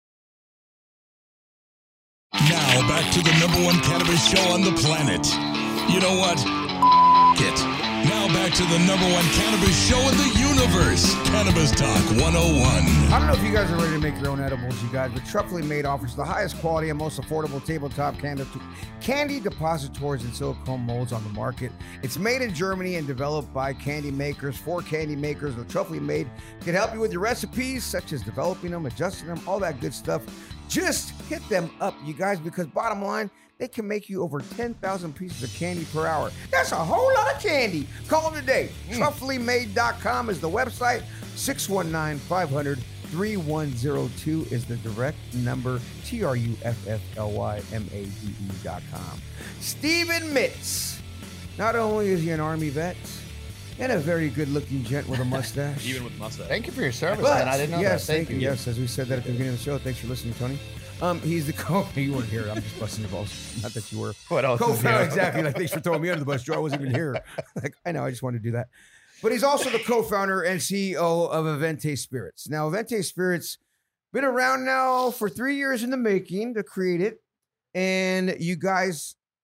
Now back to the number one cannabis show on the planet. You know what? It. Now back to the number one cannabis show in the universe. Cannabis Talk one oh one. I don't know if you guys are ready to make your own edibles, you guys, but Truffly Made offers the highest quality and most affordable tabletop candy, candy depositories and silicone molds on the market. It's made in Germany and developed by candy makers for candy makers. The Truffly Made can help you with your recipes, such as developing them, adjusting them, all that good stuff. Just hit them up, you guys, because bottom line, they can make you over ten thousand pieces of candy per hour. That's a whole lot of candy. Call them today. Mm. Truffly Made dot com is the website. six one nine, five hundred, three one zero two is the direct number. T R U F F L Y M A D E dot com. Steven Mitz. Not only is he an Army vet and a very good-looking gent with a mustache. Even with mustache. Thank you for your service, But, man. I didn't know yes, that. Thank, you. Yes, as we said that at the beginning of the show. Thanks for listening, Tony. Um, he's the co. You weren't here. I'm just busting your balls. Not that you were. What else is Co-founder, new? exactly. Like, thanks for throwing me under the bus, Joe. I wasn't even here. Like, I know. I just wanted to do that. But he's also the co-founder and C E O of Avente Spirits. Now, Avente Spirits been around now for three years in the making to create it, and you guys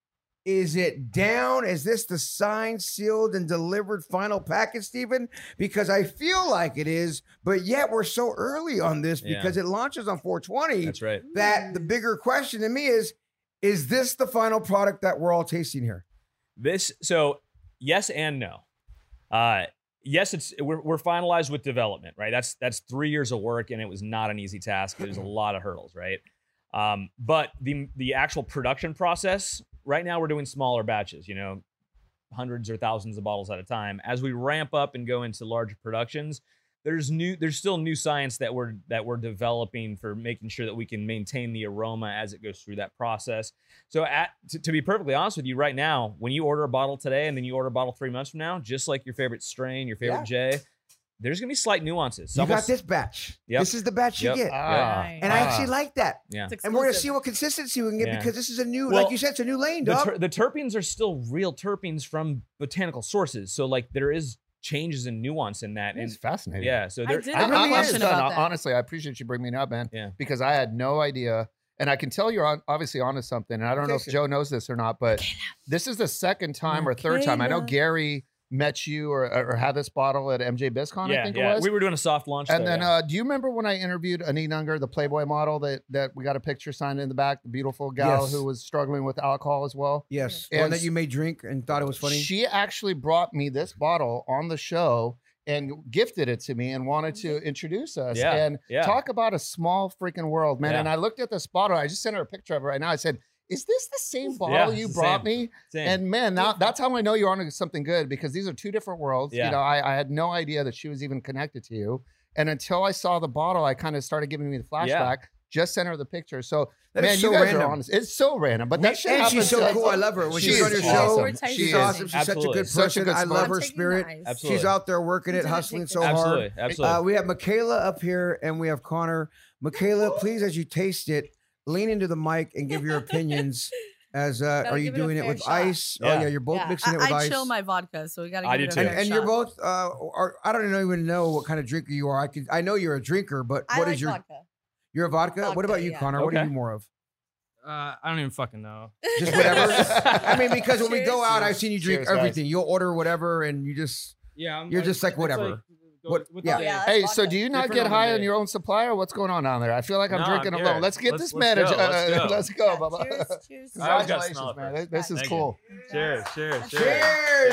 Is it down? Is this the signed, sealed, and delivered final package, Stephen? Because I feel like it is, but yet we're so early on this because Yeah. it launches on four twenty. That's right. That the bigger question to me is, is this the final product that we're all tasting here? This so yes and no. Uh, yes, it's we're we're finalized with development, right? That's that's three years of work, and it was not an easy task. There's a lot of hurdles, right? Um, but the the actual production process right now, we're doing smaller batches, you know, hundreds or thousands of bottles at a time. As we ramp up and go into larger productions, there's new there's still new science that we're that we're developing for making sure that we can maintain the aroma as it goes through that process. So at to, to be perfectly honest with you, right now, when you order a bottle today and then you order a bottle three months from now, just like your favorite strain, your favorite J, there's gonna be slight nuances. You Some will got s- this batch. Yep. This is the batch you Yep. get. Ah. And I actually like that. Yeah. And we're going to see what consistency we can get Yeah. because this is a new, Well, like you said, it's a new lane, the, dog. ter- the terpenes are still real terpenes from botanical sources. So like there is changes and nuance in that. It's and fascinating. Yeah. So I there, did I have a really question is. about that. Honestly, I appreciate you bringing it up, man. Yeah. Because I had no idea. And I can tell you're on, obviously onto something. And I don't know if Jason. Joe knows this or not, but this is the second time or third time. I know Michaela. Gary met you or, or had this bottle at M J BizCon, yeah, I think yeah. it was. We were doing a soft launch. And there, then, yeah. uh, do you remember when I interviewed Anita Unger, the Playboy model that that we got a picture signed in the back, the beautiful gal Yes. who was struggling with alcohol as well? Yes. And One that you made drink and thought it was funny. She actually brought me this bottle on the show and gifted it to me and wanted to introduce us Yeah, and yeah. talk about a small freaking world, man. Yeah. And I looked at this bottle. I just sent her a picture of it right now. I said, "Is this the same bottle Yeah, you it's the brought same. me?" Same. And man, now that's how I know you're on something good because these are two different worlds. Yeah. You know, I, I had no idea that she was even connected to you. And until I saw the bottle, I kind of started giving me the flashback. Yeah. Just sent her the picture. So That man, is you so guys random. are honest. It's so random, but that shit And she's happens so to- cool. I love her. When She she's on is your show, awesome. she's She is awesome. She's such a Absolutely. good Such a person. good I love sport. her I'm taking spirit. the eyes. Absolutely. She's out there working it, Didn't hustling take so the- Absolutely. hard. Absolutely. Uh, we have Michaela up here and we have Connor. Michaela, please, as you taste it, lean into the mic and give your opinions. As uh, Gotta are you give it a doing it fair with shot. ice? Oh Yeah. yeah, you're both Yeah, mixing I, it with I ice. chill my vodka, so we gotta I give do it a too. fair and, and shot. you're both. Uh, are, I don't even know what kind of drinker you are. I could. I know you're a drinker, but I what is like your? vodka. You're a vodka. What Vodka, about you, yeah. Connor? What are Okay. you more of? Uh, I don't even fucking know. Just whatever. I mean, because when we go Cheers. out, I've seen you drink Cheers, guys. everything. You'll order whatever, and you just. Yeah, I'm You're just like, it's whatever. go What- with yeah. the Oh, yeah. day. Hey, That's so vodka. do you not Different get on the high day. on your own supply, or what's going on down there? I feel like I'm No, drinking I'm alone. good. Let's get Let's- this let's man. go, a- let's go. let's go, Yeah, Bubba. cheers, cheers. I always gotta Congratulations, smell it man. first. This- This is Thank you. cool. Cheers. Cheers. Cheers,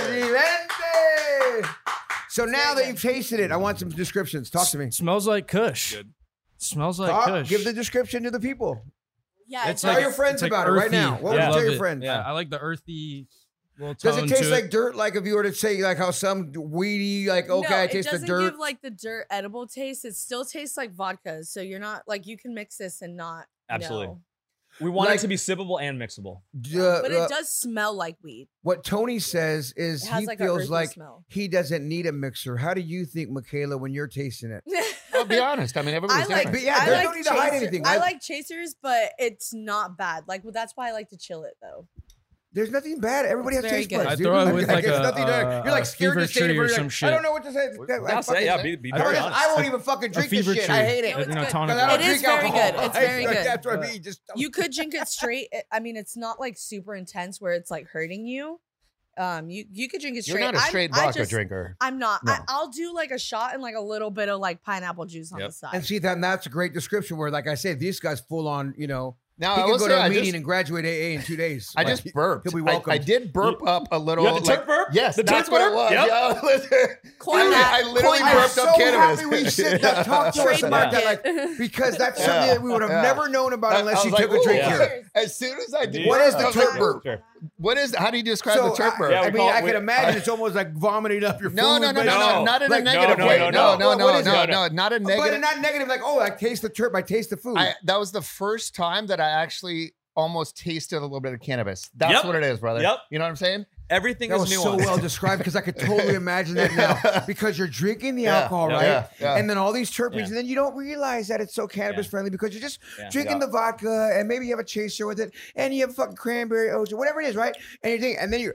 Vivente. So now that you've tasted it, I want some descriptions. Talk to me. Smells like Kush. Good. Smells like Talk- Kush. give the description to the people. Yeah, It's Tell like- your friends it's like about it right earthy. now. What Yeah. would you tell Love your it. friends? Yeah, I like the earthy little Does tone it taste to like dirt? Like if you were to say like how some weedy, like okay, no, I it taste the doesn't dirt. give like the dirt edible taste. It still tastes like vodka, so you're not like you can mix this and not Absolutely. know. We want Like- it to be sippable and mixable. Duh, But uh, it does smell like weed. what Tony says is It has he like a feels earthy like smell. he doesn't need a mixer. How do you think, Michaela, when you're tasting it? I'll be honest. I mean, I everybody's like, different. But yeah, I there's like no need to hide chaser- anything. I I- like chasers, but it's not bad. Like, well, that's why I like to chill it though. There's nothing bad. Everybody It's has very taste good. buds. I dude. throw it with like it's a, nothing to, uh, You're like a scared to fever say it. tree or You're some like, shit. I don't know what to say. I That's fucking it. Yeah, say- be, be I very don't- honest. I won't even fucking A drink this fever shit. tree. I hate it. No, it's You know, good. tonic 'Cause I don't It drink is very alcohol. good. It's I- very like, good. That's what I mean. Just You could drink it straight. It- I mean, it's not like super intense where it's like hurting you. Um, you you could drink it You're straight. not a I'm- straight I vodka just- drinker. I'm not. No. I, I'll do like a shot and like a little bit of like pineapple juice on Yep. the side. and see that and that's a great description. Where, like I said, these guys full on. You know, Now, he I can will go say, to a I meeting just- and graduate A A in two days. I Like, just burped. He'll be I, welcome. I did burp up a little. You got the like- Turk burp? Yes, The that's Turk what it burp? was. Yep. Yeah, listen. Coin I, that. I literally Coin I'm burped so up cannabis. happy we sit down talk to us about that, like, Trademark because that's Yeah. something that we would have Yeah. never known about I- unless I you was took like, a drink ooh. here. As soon as I did, What is the I was like, Turk burp? Sure. What is? How do you describe So the Turk I, burp? Yeah, I we mean, call it- I can we- imagine it's almost like vomiting up your food. No, no, no, but no, it's- no, not in like, a negative no, way. no, No, no. no, What no, is no, it? no, not a But negative. not negative, like, oh, I taste the turp, I taste the food. I, that was the first time that I actually almost tasted a little bit of cannabis. That's Yep. what it is, brother. Yep. You know what I'm saying? Everything that is was so nuanced. well described because I could totally imagine that now. Because you're drinking the Yeah, alcohol, yeah, right? yeah, yeah. And then all these terpenes, Yeah. and then you don't realize that it's so cannabis Yeah. friendly because you're just Yeah. drinking Yeah. the vodka, and maybe you have a chaser with it, and you have fucking cranberry ocean, whatever it is, right? And you think, and then you,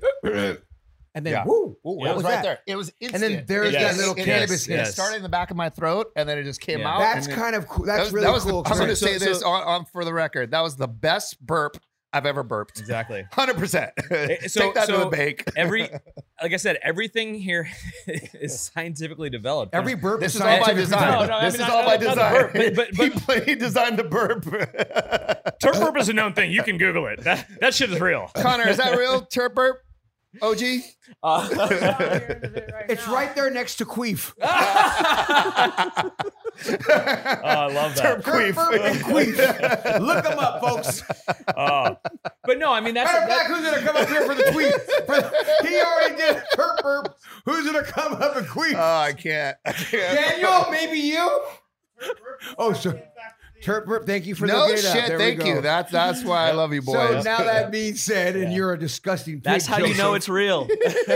and then Yeah. woo, Ooh, what it was, was right that? there. It was instant. then there's It that just- little it- cannabis It, hit. it started in the back of my throat, and then it just came Yeah. out. That's and it- kind of cool. that That's was, really that was cool. The, I'm going to experience. say So- this so- on, on for the record. That was the best burp I've ever burped. Exactly. one hundred percent. So, Take that so to the bank. every, like I said, everything here is scientifically developed. Every burp This is is all by scientifically design. No, no, I this mean, is not- all by not the design. burp, but- but- he, but- play- he designed the burp. Turp burp is a known thing. You can Google it. That that shit is real. Connor, is that real? Turp burp? O G? Uh, It's right there next to queef. oh, I love that. Turp queef. Burp and queef. Look them up, folks. Oh. But no, I mean that's Matter of that- fact, who's gonna come up here for the tweet? For- he already did turp burp. Who's gonna come up and queef? Oh, I can't. I can't. Daniel, maybe you. Oh, so turp burp. Thank you for No the data. shit. There we Thank go. you. That's that's why I love you, So boys. now that being said, and you're a disgusting. that's pig, how you know Joseph. it's real.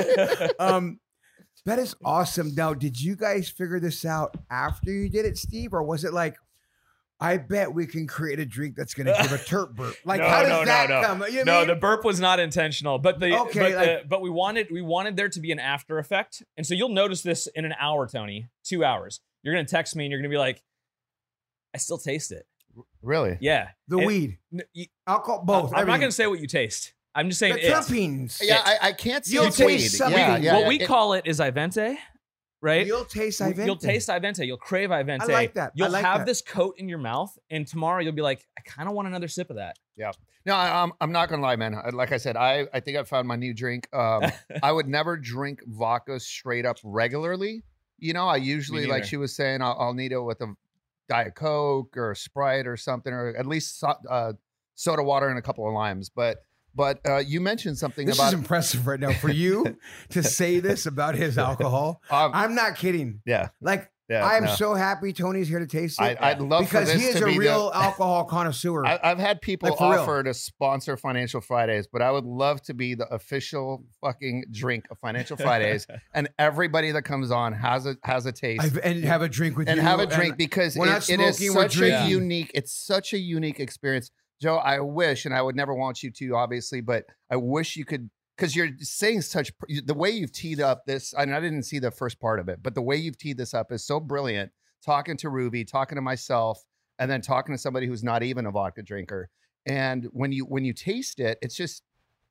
um, that is awesome. Now, did you guys figure this out after you did it, Steve, or was it like, I bet we can create a drink that's going to give a turp burp? Like, no, how does no, that no, no. come? You no, mean? the burp was not intentional, but the Okay, but, the, like- but we wanted we wanted there to be an after effect, and so you'll notice this in an hour, Tony, two hours. You're gonna text me and you're gonna be like, I still taste it. Really? Yeah, the And- weed, n- you- alcohol, both. I'm not everything. gonna say what you taste. I'm just saying the it. terpenes. Yeah, I, I can't see You'll it's taste weed. something. Yeah, yeah. what we It- call it is Ivente, right? You'll taste You'll- Ivente. You'll taste Ivente. You'll crave Ivente. I like that. I You'll like have that. this coat in your mouth, and tomorrow you'll be like, I kind of want another sip of that. Yeah. No, I, I'm I'm not gonna lie, man. I- Like I said, I I think I found my new drink. Um, I would never drink vodka straight up regularly. You know, I usually, like neither. she was saying, I'll, I'll need it with a Diet Coke or a Sprite or something, or at least so, uh, soda water and a couple of limes. But but uh, you mentioned something This about is impressive right now for you to say this about his alcohol. Um, I'm not kidding. yeah. Like, Yeah, I'm no. so happy Tony's here to taste it. I, I'd love because for this he is to a be real the, alcohol connoisseur. I, I've had people Like, for real. offer to sponsor Financial Fridays, but I would love to be the official fucking drink of Financial Fridays, and everybody that comes on has a has a taste I've- and have a drink with and you. have a drink because we're it, not it is smoking, we're such a drinking. unique. It's such a unique experience, Joe. I wish, and I would never want you to, obviously, but I wish you could. Because you're saying such the way you've teed up this, and I didn't see the first part of it, but the way you've teed this up is so brilliant. Talking to Ruby, talking to myself, and then talking to somebody who's not even a vodka drinker. And when you when you taste it, it's just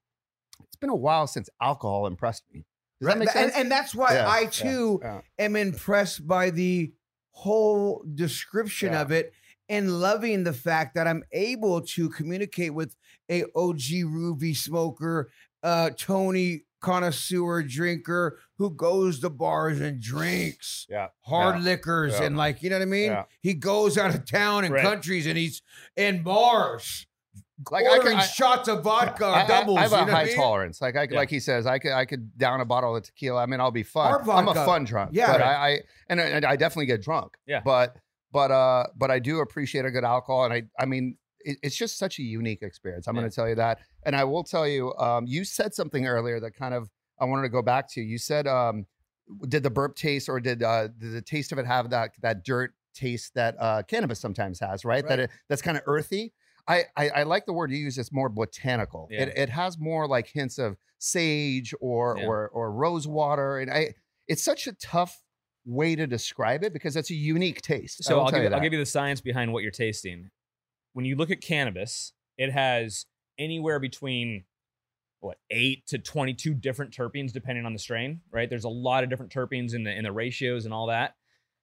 it's been a while since alcohol impressed me. Does that make and, sense? and that's why Yeah, I yeah, too yeah. am impressed by the whole description Yeah. of it and loving the fact that I'm able to communicate with a O G Ruby smoker, uh, Tony connoisseur drinker who goes to bars and drinks Yeah. hard Yeah. liquors Yeah. and like, you know what I mean? Yeah. He goes out of town and Right. countries and he's in bars. Like, I ordering could- I- shots of vodka I, I- doubles. I have you a know what high I mean? tolerance. Like I, Yeah. like he says, I could I could down a bottle of tequila. I mean, I'll be fun. Or I'm a vodka. fun drunk. Yeah. but Right. I, I and, I- and I definitely get drunk. Yeah. But but uh but I do appreciate a good alcohol, and I I mean it, it's just such a unique experience. I'm Yeah. going to tell you that, and I will tell you. Um, you said something earlier that kind of I wanted to go back to. You said, um, did the burp taste or did uh did the taste of it have that that dirt taste that uh cannabis sometimes has? Right. That Right. it, that's kind of earthy. I, I, I like the word you use. It's more botanical. Yeah. It, it has more like hints of sage or Yeah. or or rose water, and I. It's such a tough way to describe it because it's a unique taste. So I will I'll tell give, you you, I'll that. give you the science behind what you're tasting. When you look at cannabis, it has anywhere between what eight to twenty-two different terpenes depending on the strain, right? There's a lot of different terpenes in the in the ratios and all that.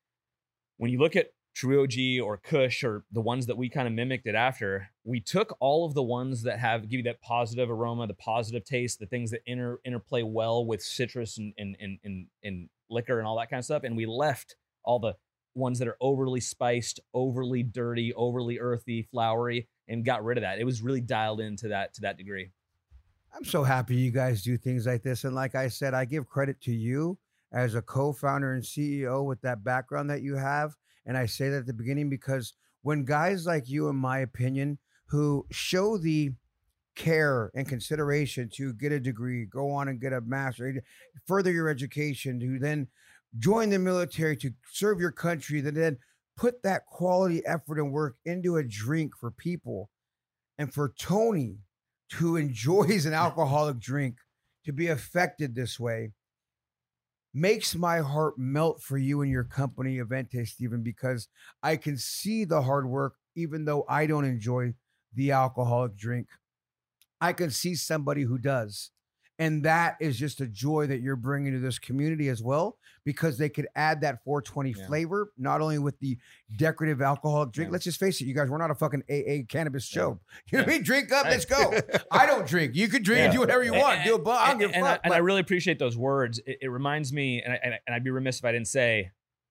When you look at True O G or Kush or the ones that we kind of mimicked it after, we took all of the ones that have give you that positive aroma, the positive taste, the things that inter, interplay well with citrus and and, and and and liquor and all that kind of stuff, and we left all the ones that are overly spiced, overly dirty, overly earthy, flowery, and got rid of that. It was really dialed into that to that degree. I'm so happy you guys do things like this. And like I said, I give credit to you as a co-founder and C E O with that background that you have. And I say that at the beginning because when guys like you, in my opinion, who show the care and consideration to get a degree, go on and get a master, further your education, to then join the military, to serve your country, to then put that quality effort and work into a drink for people. And for Tony, who enjoys an alcoholic drink, to be affected this way makes my heart melt for you and your company, Ivente, Stephen, because I can see the hard work, even though I don't enjoy the alcoholic drink. I can see somebody who does. And that is just a joy that you're bringing to this community as well, because they could add that four twenty Yeah. flavor, not only with the decorative alcoholic drink. Yeah. Let's just face it, you guys, we're not a fucking A A cannabis show. You know what I Yeah. mean? Drink up, Hey. let's go. I don't drink. You can drink and do whatever you want. Do a bu- I don't give a and, fuck. I, and I but- really appreciate those words. It, it reminds me, and, I, and, I, and I'd be remiss if I didn't say,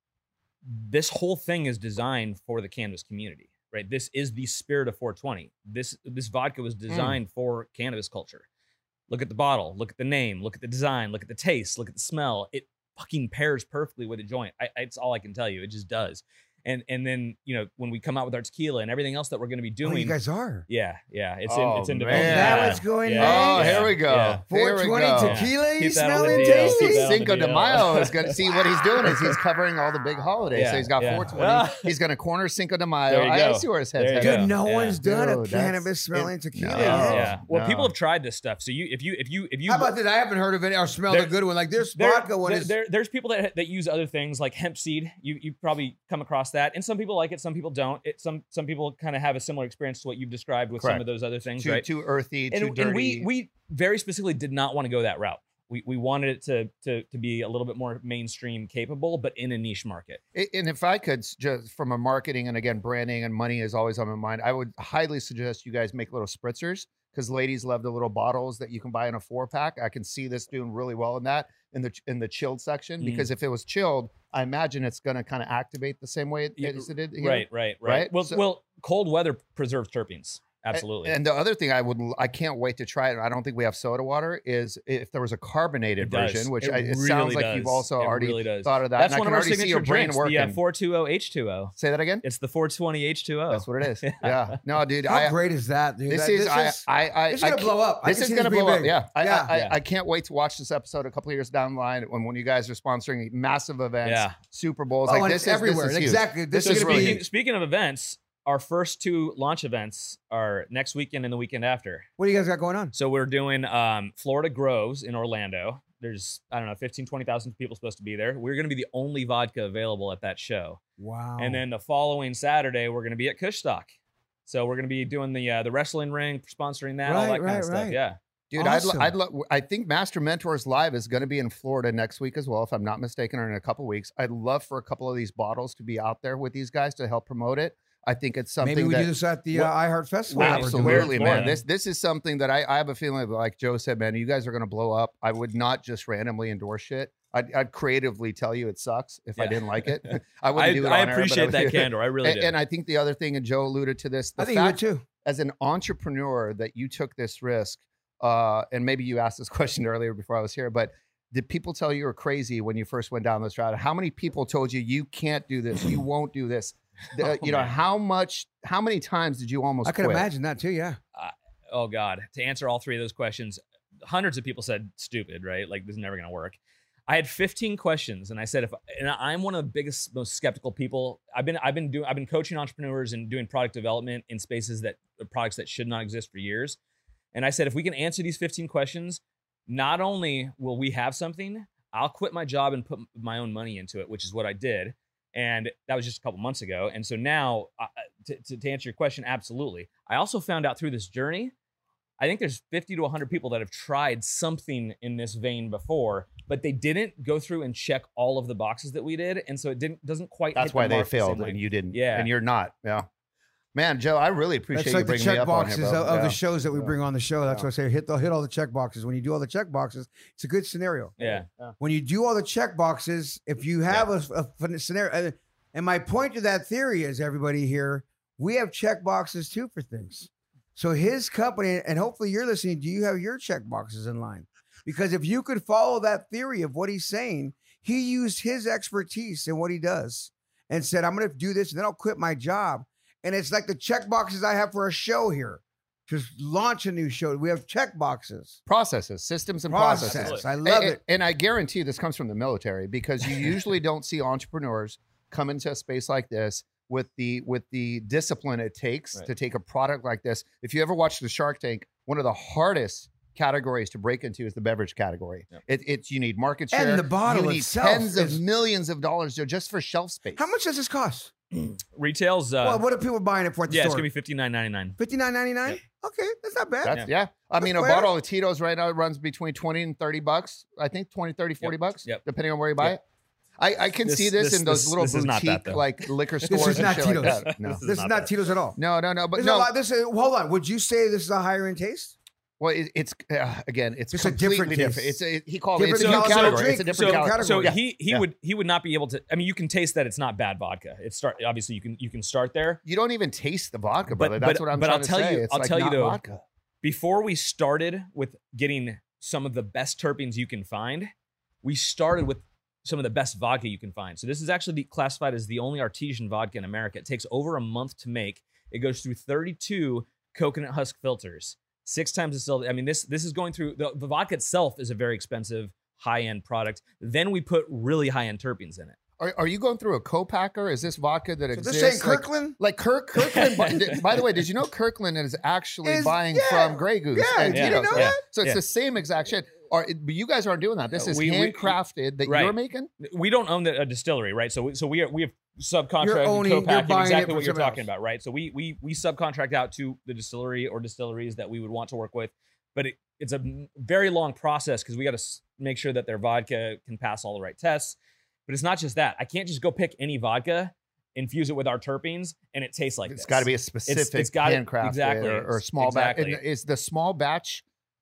this whole thing is designed for the cannabis community, right? This is the spirit of four twenty. This this vodka was designed for cannabis culture. Look at the bottle, look at the name, look at the design, look at the taste, look at the smell. It fucking pairs perfectly with a joint. I, I, it's all I can tell you. It just does. And and then, you know, when we come out with our tequila and everything else that we're going to be doing. Oh, you guys are. Yeah, yeah. It's Oh, in it's in man. development. Is that Yeah. what's going Yeah. Oh, Yeah. here we go. Yeah. Here we four twenty go. tequila, you Keep that on the smelling D L. tasty. Keep that on the Cinco de D L. Mayo is going to see what he's doing is he's covering all the big holidays. Yeah, so he's got yeah. four twenty. Ah. He's going to corner Cinco de Mayo. There you I go. see where his head's There you headed. Dude, go. no Yeah. one's done Dude, a that's- cannabis smelling it- tequila. no. yet. Yeah. Well, No. people have tried this stuff. So you, if you, if you, if you, How about this? I haven't heard of it or smelled There- a good one. Like this there, vodka one there, is. there- there's people that that use other things like hemp seed. You you probably come across that, and some people like it, some people don't. It, some some people kind of have a similar experience to what you've described with some Correct. of those other things, Too, right? too earthy, and, too dirty. and we we very specifically did not want to go that route. We we wanted it to to to be a little bit more mainstream capable, but in a niche market. I- And if I could, s- just from a marketing and again, branding and money is always on my mind, I would highly suggest you guys make little spritzers because ladies love the little bottles that you can buy in a four pack. I can see this doing really well in that in the in the chilled section Mhm. because if it was chilled, I imagine it's going to kind of activate the same way it, Yeah, as it did here. Right, right, right. Right? Well, So- well, cold weather preserves terpenes. A- Absolutely. And the other thing I would, I can't wait to try it. I don't think we have soda water. Is if there was a carbonated It does. version, which It I, it really sounds like you've does. also It already really does. thought of that. That's and one I of can our already see signature your brain drinks, working. the uh, four twenty H two O. Say that again. It's the four twenty H two O. That's what it is. Yeah. No, dude. How I, great is that, dude? This That- is, I, I, I, this is I gonna can't- blow up. I This can is see gonna being blow up. big. Yeah. I, Yeah. I, I, Yeah. I can't wait to watch this episode a couple years down the line when, when you guys are sponsoring massive events, Yeah. Super Bowls. Oh, like and this it's is everywhere. This is huge. Exactly. This, This is is really speaking, huge. speaking of events, our first two launch events are next weekend and the weekend after. What do you guys got going on? So we're doing um, Florida Grows in Orlando. There's, I don't know, fifteen, twenty thousand people supposed to be there. We're going to be the only vodka available at that show. Wow. And then the following Saturday, we're going to be at Kushstock. So we're going to be doing the uh, the wrestling ring, sponsoring that, all Right, that kind right, of stuff. right. Yeah. Dude, Awesome. I'd, lo- I'd lo- I think Master Mentors Live is going to be in Florida next week as well, if I'm not mistaken, or in a couple weeks. I'd love for a couple of these bottles to be out there with these guys to help promote it. I think it's something Maybe we that do this at the uh, Well, iHeart Festival. Well, that we're doing. absolutely, man. Florida. This this is something that I, I have a feeling, like Joe said, man, you guys are going to blow up. I would not just randomly endorse shit. I'd, I'd creatively tell you it sucks if I Yeah. didn't like it. I I, wouldn't do it. I on air, but appreciate would- that candor. I really and, do. and I think the other thing, and Joe alluded to this, the I think you would fact too. as an entrepreneur that you took this risk, uh, and maybe you asked this question earlier before I was here, but did people tell you were crazy when you first went down this route? How many people told you you can't do this, you won't do this? The- Oh, you know, man. how much, how many times did you almost I can quit? imagine that too. Yeah. oh God, to answer all three of those questions, hundreds of people said stupid, right? Like this is never going to work. I had fifteen questions, and I said, if and I'm one of the biggest, most skeptical people. I've been, I've been doing, I've been coaching entrepreneurs and doing product development in spaces that products that should not exist for years. And I said, if we can answer these fifteen questions, not only will we have something, I'll quit my job and put my own money into it, which is what I did. And that was just a couple months ago. And so now, uh, to, to, to answer your question, absolutely. I also found out through this journey, I think there's fifty to one hundred people that have tried something in this vein before, but they didn't go through and check all of the boxes that we did. And so it didn't doesn't quite That's hit the why they mark the same failed way. and you didn't. Yeah. And you're not. Yeah. Man, Joe, I really appreciate That's you like the bringing check me up on here, boxes bro. of, of Yeah. the shows that we Yeah. bring on the show. That's Yeah. what I say. Hit the hit all the check boxes. When you do all the check boxes, it's a good scenario. Yeah. When you do all the check boxes, if you have a, a fun scenario, uh, and my point to that theory is, everybody here, we have check boxes too for things. So his company, and hopefully you're listening, do you have your check boxes in line? Because if you could follow that theory of what he's saying, he used his expertise in what he does and said, I'm going to do this and then I'll quit my job. And it's like the check boxes I have for a show here. To launch a new show, we have check boxes. Processes, systems and Process. processes. I love and, it. And I guarantee this comes from the military because you usually don't see entrepreneurs come into a space like this with the with the discipline it takes Right. to take a product like this. If you ever watched the Shark Tank, one of the hardest categories to break into is the beverage category. Yep. It, it's you need market And share. the bottle you need itself tens is- of millions of dollars just for shelf space. How much does this cost? Retails. Uh, well, what are people buying it for at the yeah, store? it's gonna be fifty-nine ninety-nine. fifty-nine ninety-nine. Okay, that's not bad. That's, yeah. I mean, That's a fair. bottle of Tito's right now runs between twenty and thirty bucks. I think twenty, thirty, forty Yep. bucks, Yep. depending on where you buy Yep. it. I, I can This- see this, this- in those this- little this is not that, boutique though. like liquor This stores is and not shit Tito's. like that. No, This This is not not that. Tito's at all. no, no, no. But This is no, a lot. This is, hold on. Would you say this is a higher end taste? well, it, it's uh, again, it's It's a completely different different. taste. It's a, he called it. Different It's a new caliber category. drink. It's a different so, category. so Yeah. he he Yeah. would he would not be able to. I mean, you can taste that it's not bad vodka. It's start obviously you can you can start there. You don't even taste the vodka, But- brother. but- That's what I'm but trying I'll to tell say. you- It's I'll like tell you not though, vodka. Before we started with getting some of the best terpenes you can find, we started with some of the best vodka you can find. So this is actually classified as the only artesian vodka in America. It takes over a month to make. It goes through thirty-two coconut husk filters, six times distilled. I mean, this this is going through the, the vodka itself is a very expensive high-end product. Then we put really high-end terpenes in it. Are, are you going through a co-packer? Is this vodka that So exists? this ain't like- Kirkland? Like, Kirk, Kirkland. by, by the way, did you know Kirkland is actually Is- buying yeah, from Grey Goose? yeah, and did you Tito's, know yeah. that? So it's Yeah. the same exact shit. Are, but you guys aren't doing that. This Uh, is we- we- handcrafted that right. you're making? We don't own the, a distillery, right? So we, so we are we have subcontract You're and owning- you're co-packing buying it exactly from what you're someone talking else. about, right? So we we we subcontract out to the distillery or distilleries that we would want to work with, but it, it's a m- very long process because we got to s- make sure that their vodka can pass all the right tests. But it's not just that. I can't just go pick any vodka, infuse it with our terpenes, and it tastes like It's this. got to be a It's- specific it's gotta- handcrafted exactly, or, or small exactly. batch. Is the small batch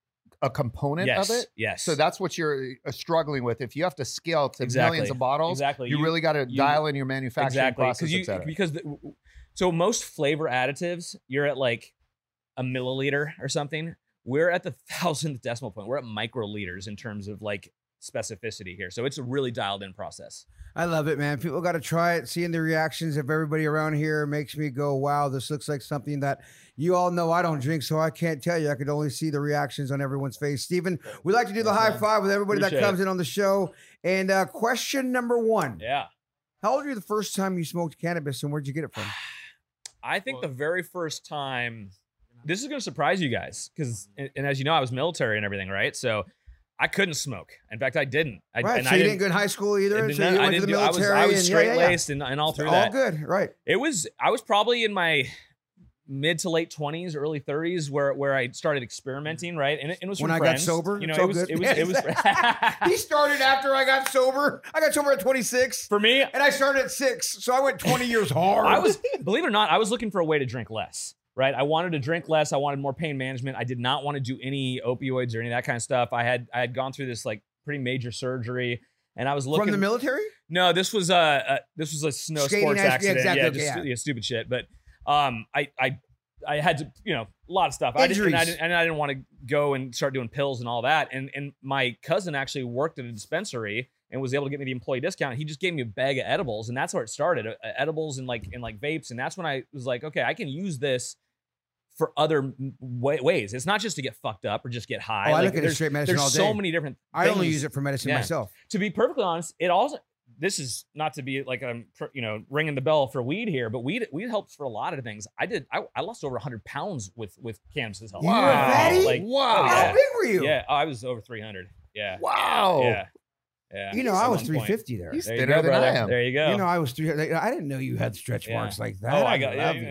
a component Yes, of it? yes. So that's what you're uh, struggling with. If you have to scale to Exactly. millions of bottles, Exactly. you, You- really got to you- dial in your manufacturing exactly process, you, et cetera. because the, so most flavor additives you're at like a milliliter or something. We're at the thousandth decimal point. We're at microliters in terms of like specificity here. So it's a really dialed in process. I love it, man. People got to try it. Seeing the reactions of everybody around here makes me go, wow, this looks like something that you all know I don't drink, so I can't tell you. I could only see the reactions on everyone's face. Steven, we like to do the Yes, high man. five with everybody Appreciate that comes it. in on the show. And uh, question number one. Yeah. How old were you the first time you smoked cannabis, and where'd you get it from? I think the very first time, this is going to surprise you guys because, and, and as you know, I was military and everything, right? So I couldn't smoke. In fact, I didn't. I, Right, and so I you didn't go in high school either? I did So not- you I went to the didn't do- I was, military I was and- yeah, yeah, yeah. straight laced and, and all through All that. good, right. It was, I was probably in my mid to late twenties, early thirties, where where I started experimenting, right? And it, it was When from I got friends. sober, you know, it's all it was, good. it was, it was, He started after I got sober. I got sober at twenty-six. For me, and I started at six, so I went twenty years hard. I was, believe it or not, I was looking for a way to drink less, right? I wanted to drink less. I wanted more pain management. I did not want to do any opioids or any of that kind of stuff. I had, I had gone through this like pretty major surgery, and I was looking from the military. No, this was a, uh this was a snow Skating sports accident, accident. exactly, Yeah, okay, just yeah. stu- yeah, stupid shit. But um, I I I had to, you know, a lot of stuff. I didn't, and I Injuries. didn't, and I didn't want to go and start doing pills and all that. And and my cousin actually worked at a dispensary and was able to get me the employee discount. He just gave me a bag of edibles, and that's where it started. Uh, edibles and like and like vapes, and that's when I was like, okay, I can use this for other m- wa- ways. It's not just to get fucked up or just get high. Oh, I Like, look at it there's, straight medicine There's all so day. many different. I only things. use it for medicine Yeah. myself. To be perfectly honest, it also. This is not to be like I'm, you know, ringing the bell for weed here, but weed weed helps for a lot of things. I did. I, I lost over one hundred pounds with with cannabis's help. You were fatty? Like, Wow. oh, How yeah. big were you? Yeah, oh, I was over three hundred. Yeah. Wow. Yeah. Yeah. You know, At I was one three point. fifty there. He's There you thinner go, than brother. I am. There you go. You know, I was three. I didn't know you had stretch Yeah. marks like that. Oh, I got. love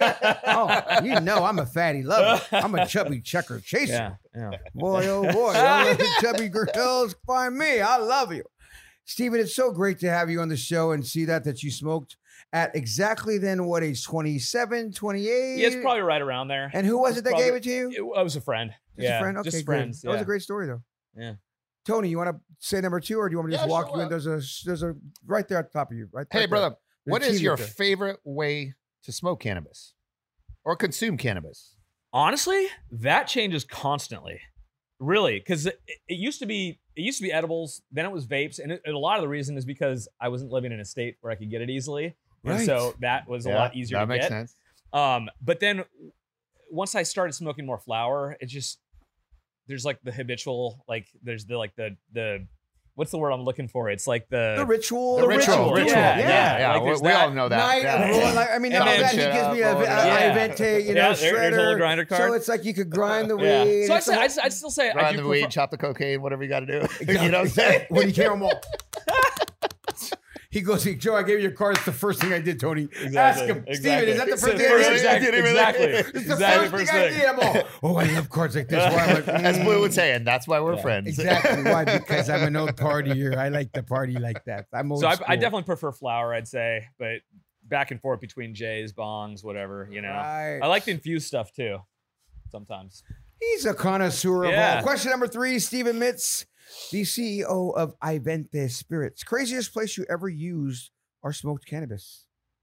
Yeah, you. Oh, you know, I'm a fatty lover. I'm a chubby checker chaser. yeah. Yeah. Boy, oh boy, all the chubby girls find me. I love you. Steven, it's so great to have you on the show and see that that you smoked at exactly then what age? twenty-seven, twenty-eight? Yeah, it's probably right around there. And who was it that Probably- gave it to you? It, it was a friend. Just yeah, a friend? Okay, just good. friends. That was yeah. a great story, though. Yeah. Tony, you want to say number two, or do you want me to just Yeah, walk sure, you uh, in? There's a, there's a, right there at the top of you. Right Hey, right there. brother, There's what a is T V your up there. favorite way to smoke cannabis or consume cannabis? Honestly, that changes constantly. Really, because it, it used to be it used to be edibles, then it was vapes, and, it, and a lot of the reason is because I wasn't living in a state where I could get it easily, and Right. so that was a Yeah, lot easier that to makes get. sense. Um, but then once I started smoking more flower, it just there's like the habitual, like there's the like the the what's the word I'm looking for? It's like the The ritual. The ritual, ritual. Yeah, Yeah, yeah. yeah. Like we there's we that. all know that. Night yeah. of rolling, like, I mean, And not then- that he gives me a, a, Yeah. a Vente, you know, Yeah, there- there's a shredder. little grinder card. So it's like you could grind the weed. Yeah. So I'd, It's say, a- I'd, I'd still say I Grind do the prefer- weed, chop the cocaine, whatever you got to do. You know what I'm saying? when you hear them all. He goes, Joe, I gave you your card. It's the first thing I did, Tony. Exactly, Ask him, exactly. Steven, is that the It's first the thing first I did? exact- exactly. It's the Exactly, first first thing I thing. did. I'm all, oh, I love cards like this. Why? I'm like, As Blue mm. would say, and that's why we're friends. Exactly. Why? Because I'm an old partier. I like to party like that. I'm old So I, school. I definitely prefer flower, I'd say, but back and forth between J's, bongs, whatever, you know. Right. I like the infused stuff too, sometimes. He's a connoisseur of Yeah. all. Question number three, Steven Mitz, the C E O of Ivente Spirits. Craziest place you ever used or smoked cannabis?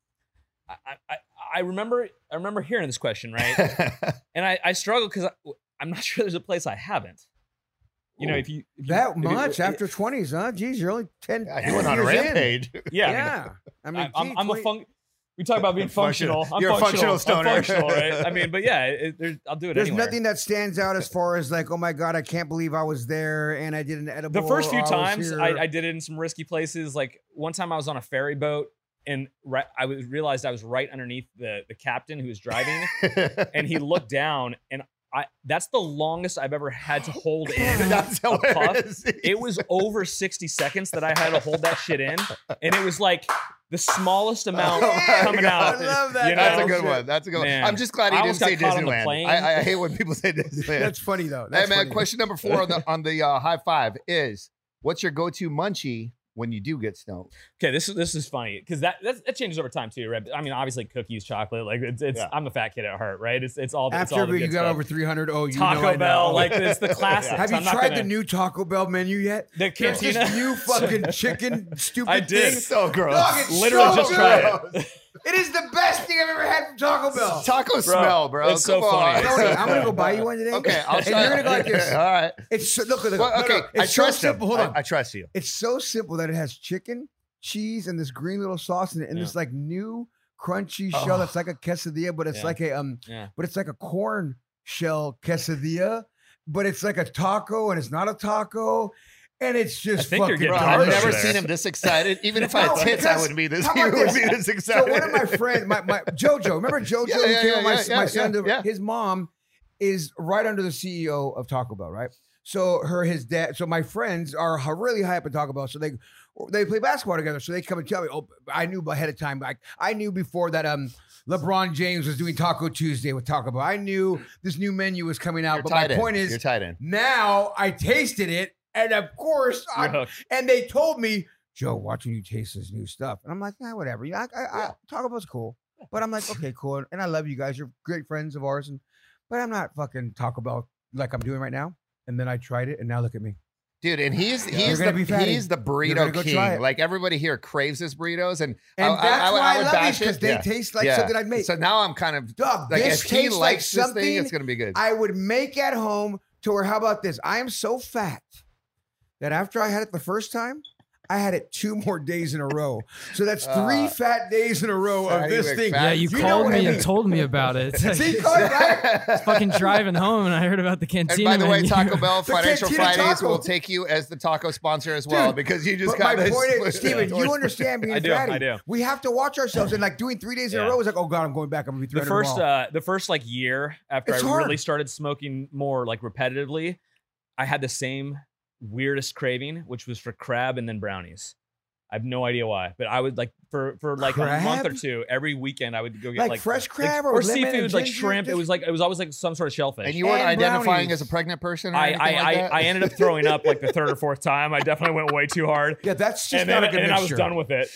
I, I, I remember I remember hearing this question, right? and I, I struggle because I'm not sure there's a place I haven't. You know, Ooh, if you if you- That if you- much after twenties, huh? Geez, you're only ten. Yeah, he went on a years in. rampage. Yeah, Yeah. I mean, I, am gee, I'm a twenty fun. We talk about being Functional. functional. I'm You're a functional functional stoner. I'm functional, right? I mean, but yeah, it, there, I'll do it There's anywhere. nothing that stands out as far as like, oh my God, I can't believe I was there and I did an edible. The first few I was times here. I, I did it in some risky places. Like one time I was on a ferry boat and right, I was realized I was right underneath the the captain who was driving, and he looked down, and I that's the longest I've ever had to hold in That's a puff. hilarious. It was over sixty seconds that I had to hold that shit in, and it was like the smallest amount Oh my coming God, out. I love that. you That's a know? good one. That's a good Man. one. I'm just glad he I didn't almost say got caught on the Disneyland. plane. I, I hate when people say Disneyland. That's funny though. Hey That's man, funny. question number four on the on the uh, high five is: what's your go-to munchie when you do get stoned? Okay, this is this is funny because that, that that changes over time too, right? I mean, obviously cookies, chocolate, like it's, it's Yeah. I'm a fat kid at heart, right? It's it's all it's After all the you good got stuff. over three hundred, oh, you Taco know I Bell, know. like it's the classics. Have you I'm not tried gonna- the new Taco Bell menu yet? The There's this cantina? new fucking chicken stupid I did. thing. So gross. Dog, it's Literally so just good. tried it. It is the best thing I've ever had from Taco Bell. Taco smell, bro. it's so Come on. funny. Tony, I'm gonna go buy you one today. Okay, I'll and try. you're gonna go like this. All right. It's so, look, look, look. Well, No, okay, no, it's I so trust him. simple. Hold I- on. I trust you. It's so simple that it has chicken, cheese, and this green little sauce in it, and Yeah. this like new crunchy Oh. shell that's like a quesadilla, but it's Yeah. like a um, Yeah. but it's like a corn shell quesadilla, but it's like a taco, and it's not a taco, and it's just I think you're fucking. getting Bro, I've Harder never there. seen him this excited. Even if I had No, tits, I because- wouldn't be this. how He about would this? be this So excited. one of my friends, my, my JoJo, remember JoJo Yeah, who yeah, came yeah, on my, yeah, my yeah, son? to- yeah. His mom is right under the C E O of Taco Bell, right? So her, his dad. So my friends are h- really high up at Taco Bell. So they they play basketball together. So they come and tell me, oh, I knew ahead of time. Like I knew before that um LeBron James was doing Taco Tuesday with Taco Bell. I knew this new menu was coming out. You're but my tight in. point is, You're tight in. now I tasted it, and of course, You're I, hooked. and they told me, Joe, watch when you taste this new stuff. And I'm like, yeah, whatever. Yeah, I, I, I, Taco Bell's cool. But I'm like, okay, cool. And I love you guys. You're great friends of ours. And but I'm not fucking Taco Bell like I'm doing right now. And then I tried it, and now look at me. Dude, and he's You're he's gonna the be fatty. he's the You're gonna burrito go try king. it. Like everybody here craves his burritos, and And I, that's I, I, would- why I I would love bash these, 'cause it. they Yeah. taste like Yeah. something I'd make. So now I'm kind of Dog, like this if he tastes like likes this something thing, it's gonna be good. I would make at home to where, how about this? I am so fat that after I had it the first time, I had it two more days in a row. So that's three Uh, fat days in a row sorry, of this you thing. Yeah, you, know called what I me and mean? told me about it. See, Cody, right? I was fucking driving home and I heard about the And cantina. by the way, menu. Taco Bell The Financial Cantina Fridays Taco. will take you as the taco sponsor as well Dude, because you just But got my this. point is, Steven, you understand being I do, fatty. I do. We have to watch ourselves, and like doing three days in Yeah. a row is like, oh god, I'm going back. I'm gonna be three The hundred first tomorrow. uh the first like year after It's I hard. really started smoking more like repetitively, I had the same weirdest craving, which was for crab and then brownies. I have no idea why, but I would like for for like a month or Crab? two every weekend I would go get Like like, fresh crab like, or or lemon and seafood like ginger, shrimp. It just- was like it was always like some sort of shellfish. And you weren't And identifying brownies. as a pregnant person or I anything I, like I, that? I ended up throwing up like the third or fourth time. I definitely went way too hard. Yeah, that's just and not then, a good and I was mixture. done with it.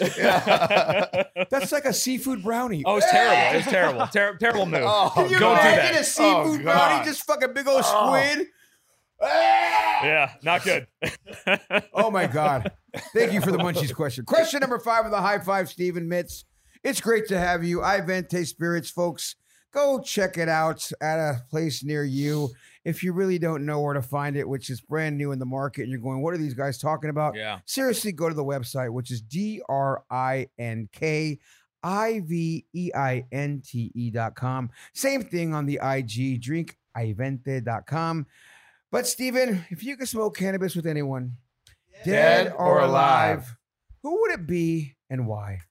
That's like a seafood brownie. Oh, it was terrible. It was terrible. Ter- terrible move. Oh, Can you Don't do imagine that. a seafood Oh, brownie? God. Just fucking big old Oh. squid. Yeah, not good. Oh my God. Thank you for the munchies question. Question number five of the high five, Steven Mitz. It's great to have you. Ivente Spirits, folks. Go check it out at a place near you. If you really don't know where to find it, which is brand new in the market, and you're going, what are these guys talking about? Yeah. Seriously, go to the website, which is D R I N K I V E I N T E dot com. Same thing on the I G, drink ivente dot com. But Steven, if you could smoke cannabis with anyone, dead, Dead or or alive, alive. who would it be and why?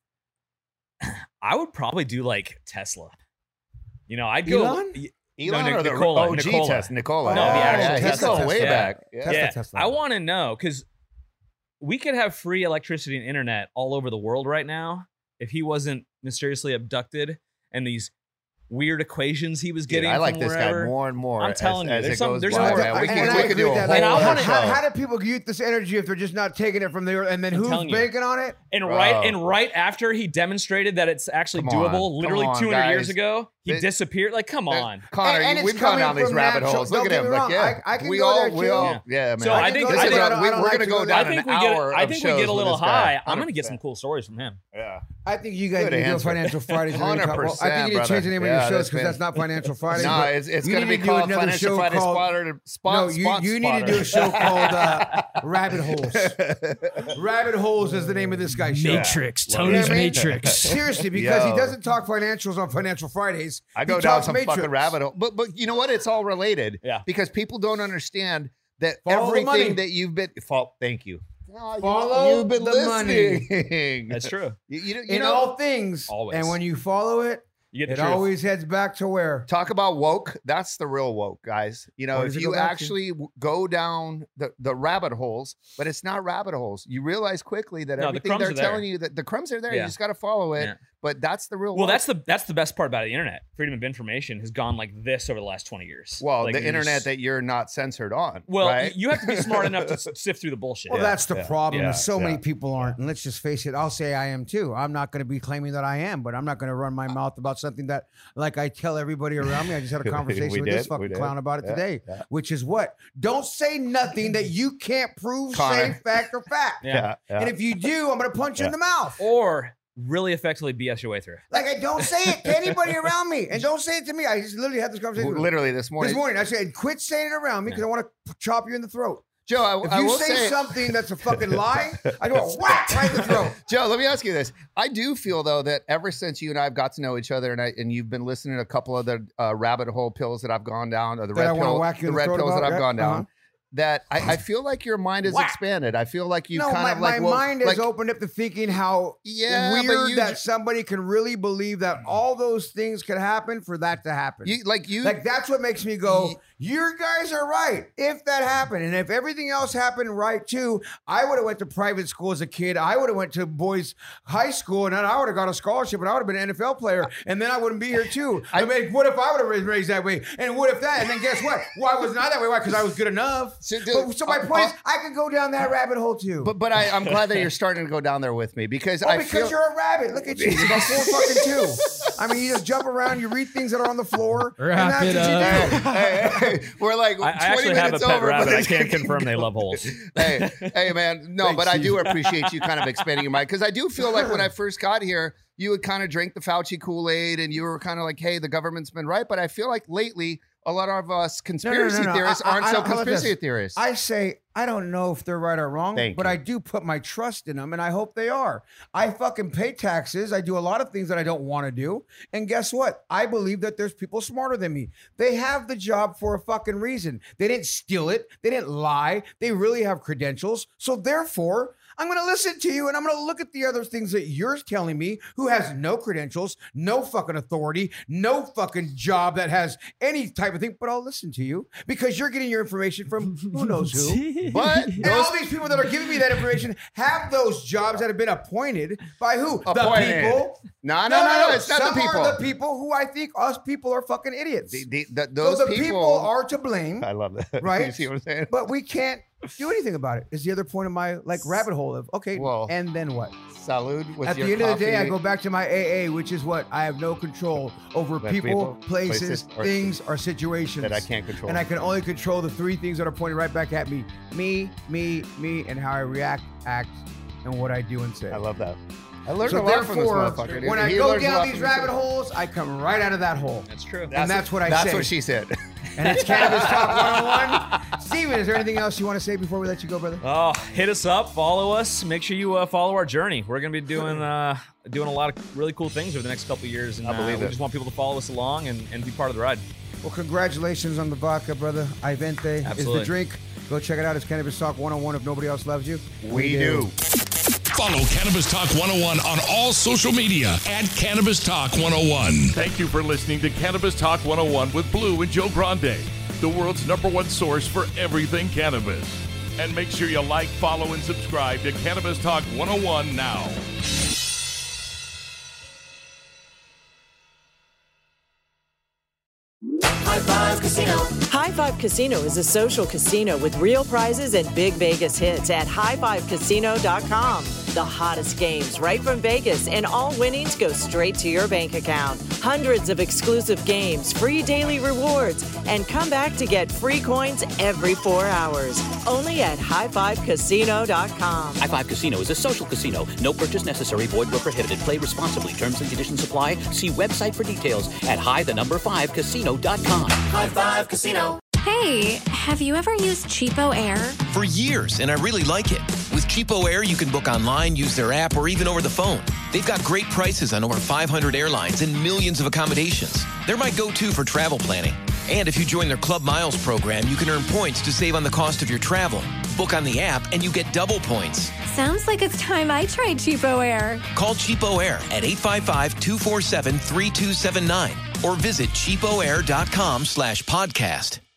I would probably do like Tesla. You know, I'd go. Elon? y- Elon no, or the Nicola, O G Nicola. test, Nicola. No, the Yeah, actual yeah, he's Tesla. going way Yeah. back. Yeah. Tesla, yeah, Tesla. I want to know because we could have free electricity and internet all over the world right now if he wasn't mysteriously abducted and these weird equations he was Dude, getting. I like from this wherever. guy more and more. I'm as- telling as you, it there's some, goes there's by. more. Yeah, we can, And I we can agree do a with that. whole And I other wanna- show. How, how do people get this energy if they're just not taking it from the earth? And then I'm who's telling you. banking on it? And Bro. right and right after he demonstrated that it's actually Come on. doable, literally Come on, two hundred years guys. ago, he It- disappeared. Like, come on. Connor, And- and we've it's gone coming down these from rabbit natural- holes. Look don't at get him. me Like, wrong, yeah, I- I can we go all, there we too. all, Yeah. yeah, man. So I think- this I is think- a- I don't- we, I don't we're like gonna to go go down I an think we get. hour I of think we shows get a with little this guy. high. I'm gonna one hundred get some percent. cool stories from him. Yeah. I think you guys Good need to do a answer. Financial Fridays. and really talk- well, I think you need to one hundred change the name of percent, your shows brother. because Yeah, that's not Financial Fridays. No, but it's, it's you going to need be to do called another Financial show Friday called- Spotter. Spot, No, you, spot you need to spotter. do a show called uh, Rabbit Holes. Rabbit Holes is the name of this guy's show. Matrix, You know Tony's what I mean? Matrix. Seriously, because Yo. he doesn't talk financials on Financial Fridays. I go he down talks some Matrix. fucking rabbit hole. But but you know what? It's all related. Yeah. Because people don't understand that Follow the money. everything that you've been. Fault. Thank you. Oh, you- Follow you've been the listening. That's true. You, you, know- you In know, all things. Always. And when you follow it, You get the it truth. always heads back to where? talk about woke. That's the real woke, guys. You know, Where if does it you go back to? actually w- go down the, the rabbit holes, but it's not rabbit holes. You realize quickly that No, the everything crumbs they're are there. telling you that the crumbs are there. Yeah. You just got to follow it. Yeah. But that's the real. Well, woke. that's the that's the best part about the internet. Freedom of information has gone like this over the last twenty years. well, Like, the you internet just- that you're not censored on. Well, right? you have to be smart enough to s- sift through the bullshit. Well, Yeah, that's the yeah, problem. yeah, is so many yeah. people aren't. And let's just face it, I'll say I am too. I'm not going to be claiming that I am, but I'm not going to run my mouth about something that, like I tell everybody around me. I just had a conversation We with this did, we fucking did. clown about it Yeah, today, yeah. which is what? Don't say nothing that you can't prove, Connor. say fact or fact. Yeah. yeah, yeah. And if you do, I'm going to punch you in Yeah. the mouth. Or really effectively B S your way through. Like I don't say it to anybody around me, and don't say it to me. I just literally had this conversation. with him. Literally this morning. This morning, I said, quit saying it around me because I want to chop you in the throat. Joe, I, If I you will say, say something that's a fucking lie, I do a whack right in the throat. Joe, let me ask you this. I do feel though that ever since you and I have got to know each other, and I and you've been listening to a couple of the uh, rabbit hole pills that I've gone down, or the That I red wanna pill, whack you the in the red throat pills about, that I've yeah, gone down. uh-huh. That I, I feel like your mind has Whack. expanded. I feel like you've no, kind my, of like my well, mind like, has opened up to thinking how Yeah, but weird you that ju- somebody can really believe that all those things could happen for that to happen. you like you like that's what makes me go, your guys are right. If that happened, and if everything else happened right too, I would have went to private school as a kid. I would have went to boys high school, and then I would have got a scholarship, and I would have been an N F L player, and then I wouldn't be here too. I, mean, what if I would have been raised that way? And what if that? And then guess what? Why wasn't I that way? Why? Because I was good enough. So, But, so my uh, point uh, is, I can go down that rabbit hole too. But but I, I'm glad that you're starting to go down there with me because Oh, I because feel you're a rabbit. Look at you. You're about four fucking two. I mean, you just jump around, you read things that are on the floor, Wrap and it that's what up. you do. hey, hey, we're like I, I twenty actually have a minutes pet over, rabbit. but I it's- can't confirm they love holes. hey, hey, man. No, but I do appreciate you kind of expanding your mind because I do feel like when I first got here, you would kind of drink the Fauci Kool-Aid and you were kind of like, hey, the government's been right. But I feel like lately, a lot of us conspiracy theorists I- I- aren't I so don't- how about conspiracy this? theorists. I say, I don't know if they're right or wrong, Thank but you. I do put my trust in them, and I hope they are. I fucking pay taxes. I do a lot of things that I don't want to do. And guess what? I believe that there's people smarter than me. They have the job for a fucking reason. They didn't steal it. They didn't lie. They really have credentials. So therefore, I'm going to listen to you and I'm going to look at the other things that you're telling me who has no credentials, no fucking authority, no fucking job that has any type of thing, but I'll listen to you because you're getting your information from who knows who. But And all these people that are giving me that information have those jobs that have been appointed by who? Appointed. The people. No, no, no, no, it's not the Some people. are the people who I think us people are fucking idiots. The- the- the- So those the people, people are to blame. I love that. Right? You see what I'm saying? But we can't do anything about it. Is the other point of my like rabbit hole of okay, Well, and then what? Salud with At your the end of the day, I coffee. go back to my A A, which is what I have no control over With people, people, places, places, or things, or situations that I can't control. And I can only control the three things that are pointed right back at me: me, me, me, and how I react, act, and what I do and say. I love that. I learned so a lot from this therefore, motherfucker. when He I go learns a lot down from these me, rabbit too. holes, I come right out of that hole. That's true. And that's what I That's say. what she said. And it's Cannabis Talk one oh one. Steven, is there anything else you want to say before we let you go, brother? Oh, hit us up, follow us. Make sure you uh, follow our journey. We're going to be doing uh, doing a lot of really cool things over the next couple of years, and I believe uh, we it. just want people to follow us along and, and be part of the ride. Well, congratulations on the vodka, brother. Ivente is Absolutely. the drink. Go check it out. It's Cannabis Talk one oh one if nobody else loves you. We do. Follow Cannabis Talk one oh one on all social media at Cannabis Talk one oh one. Thank you for listening to Cannabis Talk one oh one with Blue and Joe Grande, the world's number one source for everything cannabis. And make sure you like, follow, and subscribe to Cannabis Talk one oh one now. High Five Casino. High Five Casino is a social casino with real prizes and big Vegas hits at high five casino dot com. The hottest games right from Vegas, and all winnings go straight to your bank account. Hundreds of exclusive games, free daily rewards, and come back to get free coins every four hours. Only at high five casino dot com. High Five Casino is a social casino. No purchase necessary. Void where prohibited. Play responsibly. Terms and conditions apply. See website for details at high the number five casino dot com. High Five Casino. Hey, have you ever used Cheapo Air? For years, and I really like it. With Cheapo Air, you can book online, use their app, or even over the phone. They've got great prices on over five hundred airlines and millions of accommodations. They're my go-to for travel planning. And if you join their Club Miles program, you can earn points to save on the cost of your travel. Book on the app, and you get double points. Sounds like it's time I tried Cheapo Air. Call Cheapo Air at eight five five, two four seven, three two seven nine or visit cheapo air dot com slash podcast.